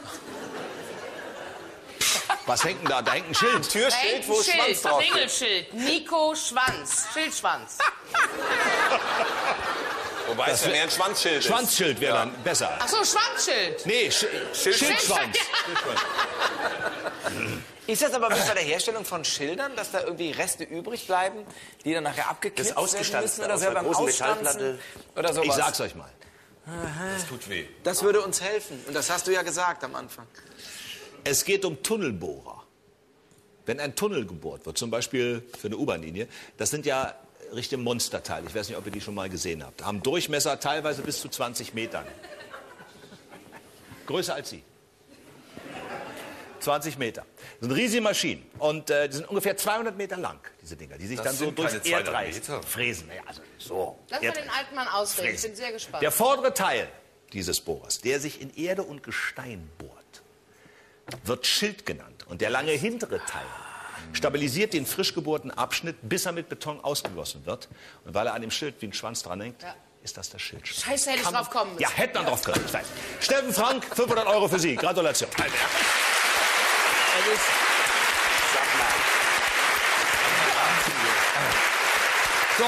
Was hängt denn da? Da hängt ein Schild. Da Türschild, hängt wo ein Schwanz Schild, drauf das steht. Engelschild. Nico Schwanz. Schildschwanz. Wobei es ja mehr ein Schwanzschild ist. Schwanzschild wäre dann besser. Ach so, Schwanzschild. Nee, Sch Schildschwanz. Ist das aber wie bei der Herstellung von Schildern, dass da irgendwie Reste übrig bleiben, die dann nachher abgeknipst Das werden Ausgestanzte müssen oder aus so einer beim großen Ausstanzen Metallplatte. oder sowas? Ich sag's euch mal. Das tut weh. Das würde uns helfen. Und das hast du ja gesagt am Anfang. Es geht um Tunnelbohrer. Wenn ein Tunnel gebohrt wird, zum Beispiel für eine U-Bahn-Linie, das sind ja richtige Monsterteile. Ich weiß nicht, ob ihr die schon mal gesehen habt. Haben Durchmesser teilweise bis zu zwanzig Metern. Größer als Sie. zwanzig Meter. Das sind riesige Maschinen. Und äh, die sind ungefähr zweihundert Meter lang, diese Dinger, die sich Das dann so sind durchs keine zweihundert Erdreich Meter. fräsen. Naja, also so. Lass mal den alten Mann ausreden. Ich bin sehr gespannt. Der vordere Teil dieses Bohrers, der sich in Erde und Gestein bohrt, wird Schild genannt. Und der lange hintere Teil stabilisiert den frisch gebohrten Abschnitt, bis er mit Beton ausgegossen wird. Und weil er an dem Schild wie ein Schwanz dran hängt, Ja. ist das das Schild. Scheiße, hätte ich drauf kommen müssen. Ja, hätte man drauf kommen. Ich weiß. Steffen Frank, fünfhundert Euro für Sie. Gratulation. Sag mal. So,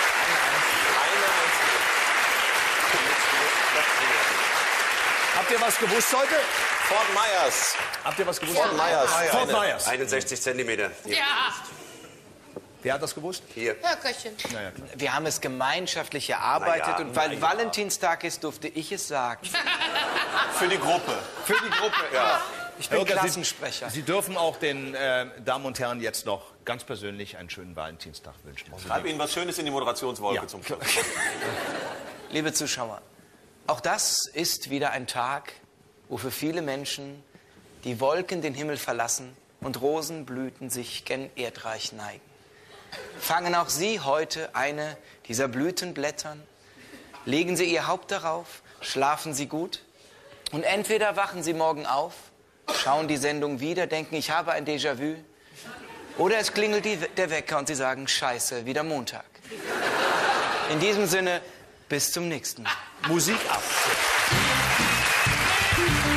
habt ihr was gewusst heute? Fort Myers. Habt ihr was gewusst? Fort Myers. Fort Myers. einundsechzig Zentimeter. Ja, Wer hat das gewusst? Hier. Herr Köchchen. Wir haben es gemeinschaftlich erarbeitet Na ja, und weil na ja. Valentinstag ist, durfte ich es sagen. Für die Gruppe. Für die Gruppe. Ja. Ich bin Herr Ucker, Klassensprecher. Sie, Sie dürfen auch den äh, Damen und Herren jetzt noch ganz persönlich einen schönen Valentinstag wünschen. Schreib Ihnen was Schönes in die Moderationswolke Ja. zum Schluss. Liebe Zuschauer, auch das ist wieder ein Tag, wo für viele Menschen die Wolken den Himmel verlassen und Rosenblüten sich gen Erdreich neigen. Fangen auch Sie heute eine dieser Blütenblättern, legen Sie Ihr Haupt darauf, schlafen Sie gut und entweder wachen Sie morgen auf, schauen die Sendung wieder, denken, ich habe ein Déjà-vu, oder es klingelt die, der Wecker und Sie sagen, scheiße, wieder Montag. In diesem Sinne, bis zum nächsten Mal. Musik ab.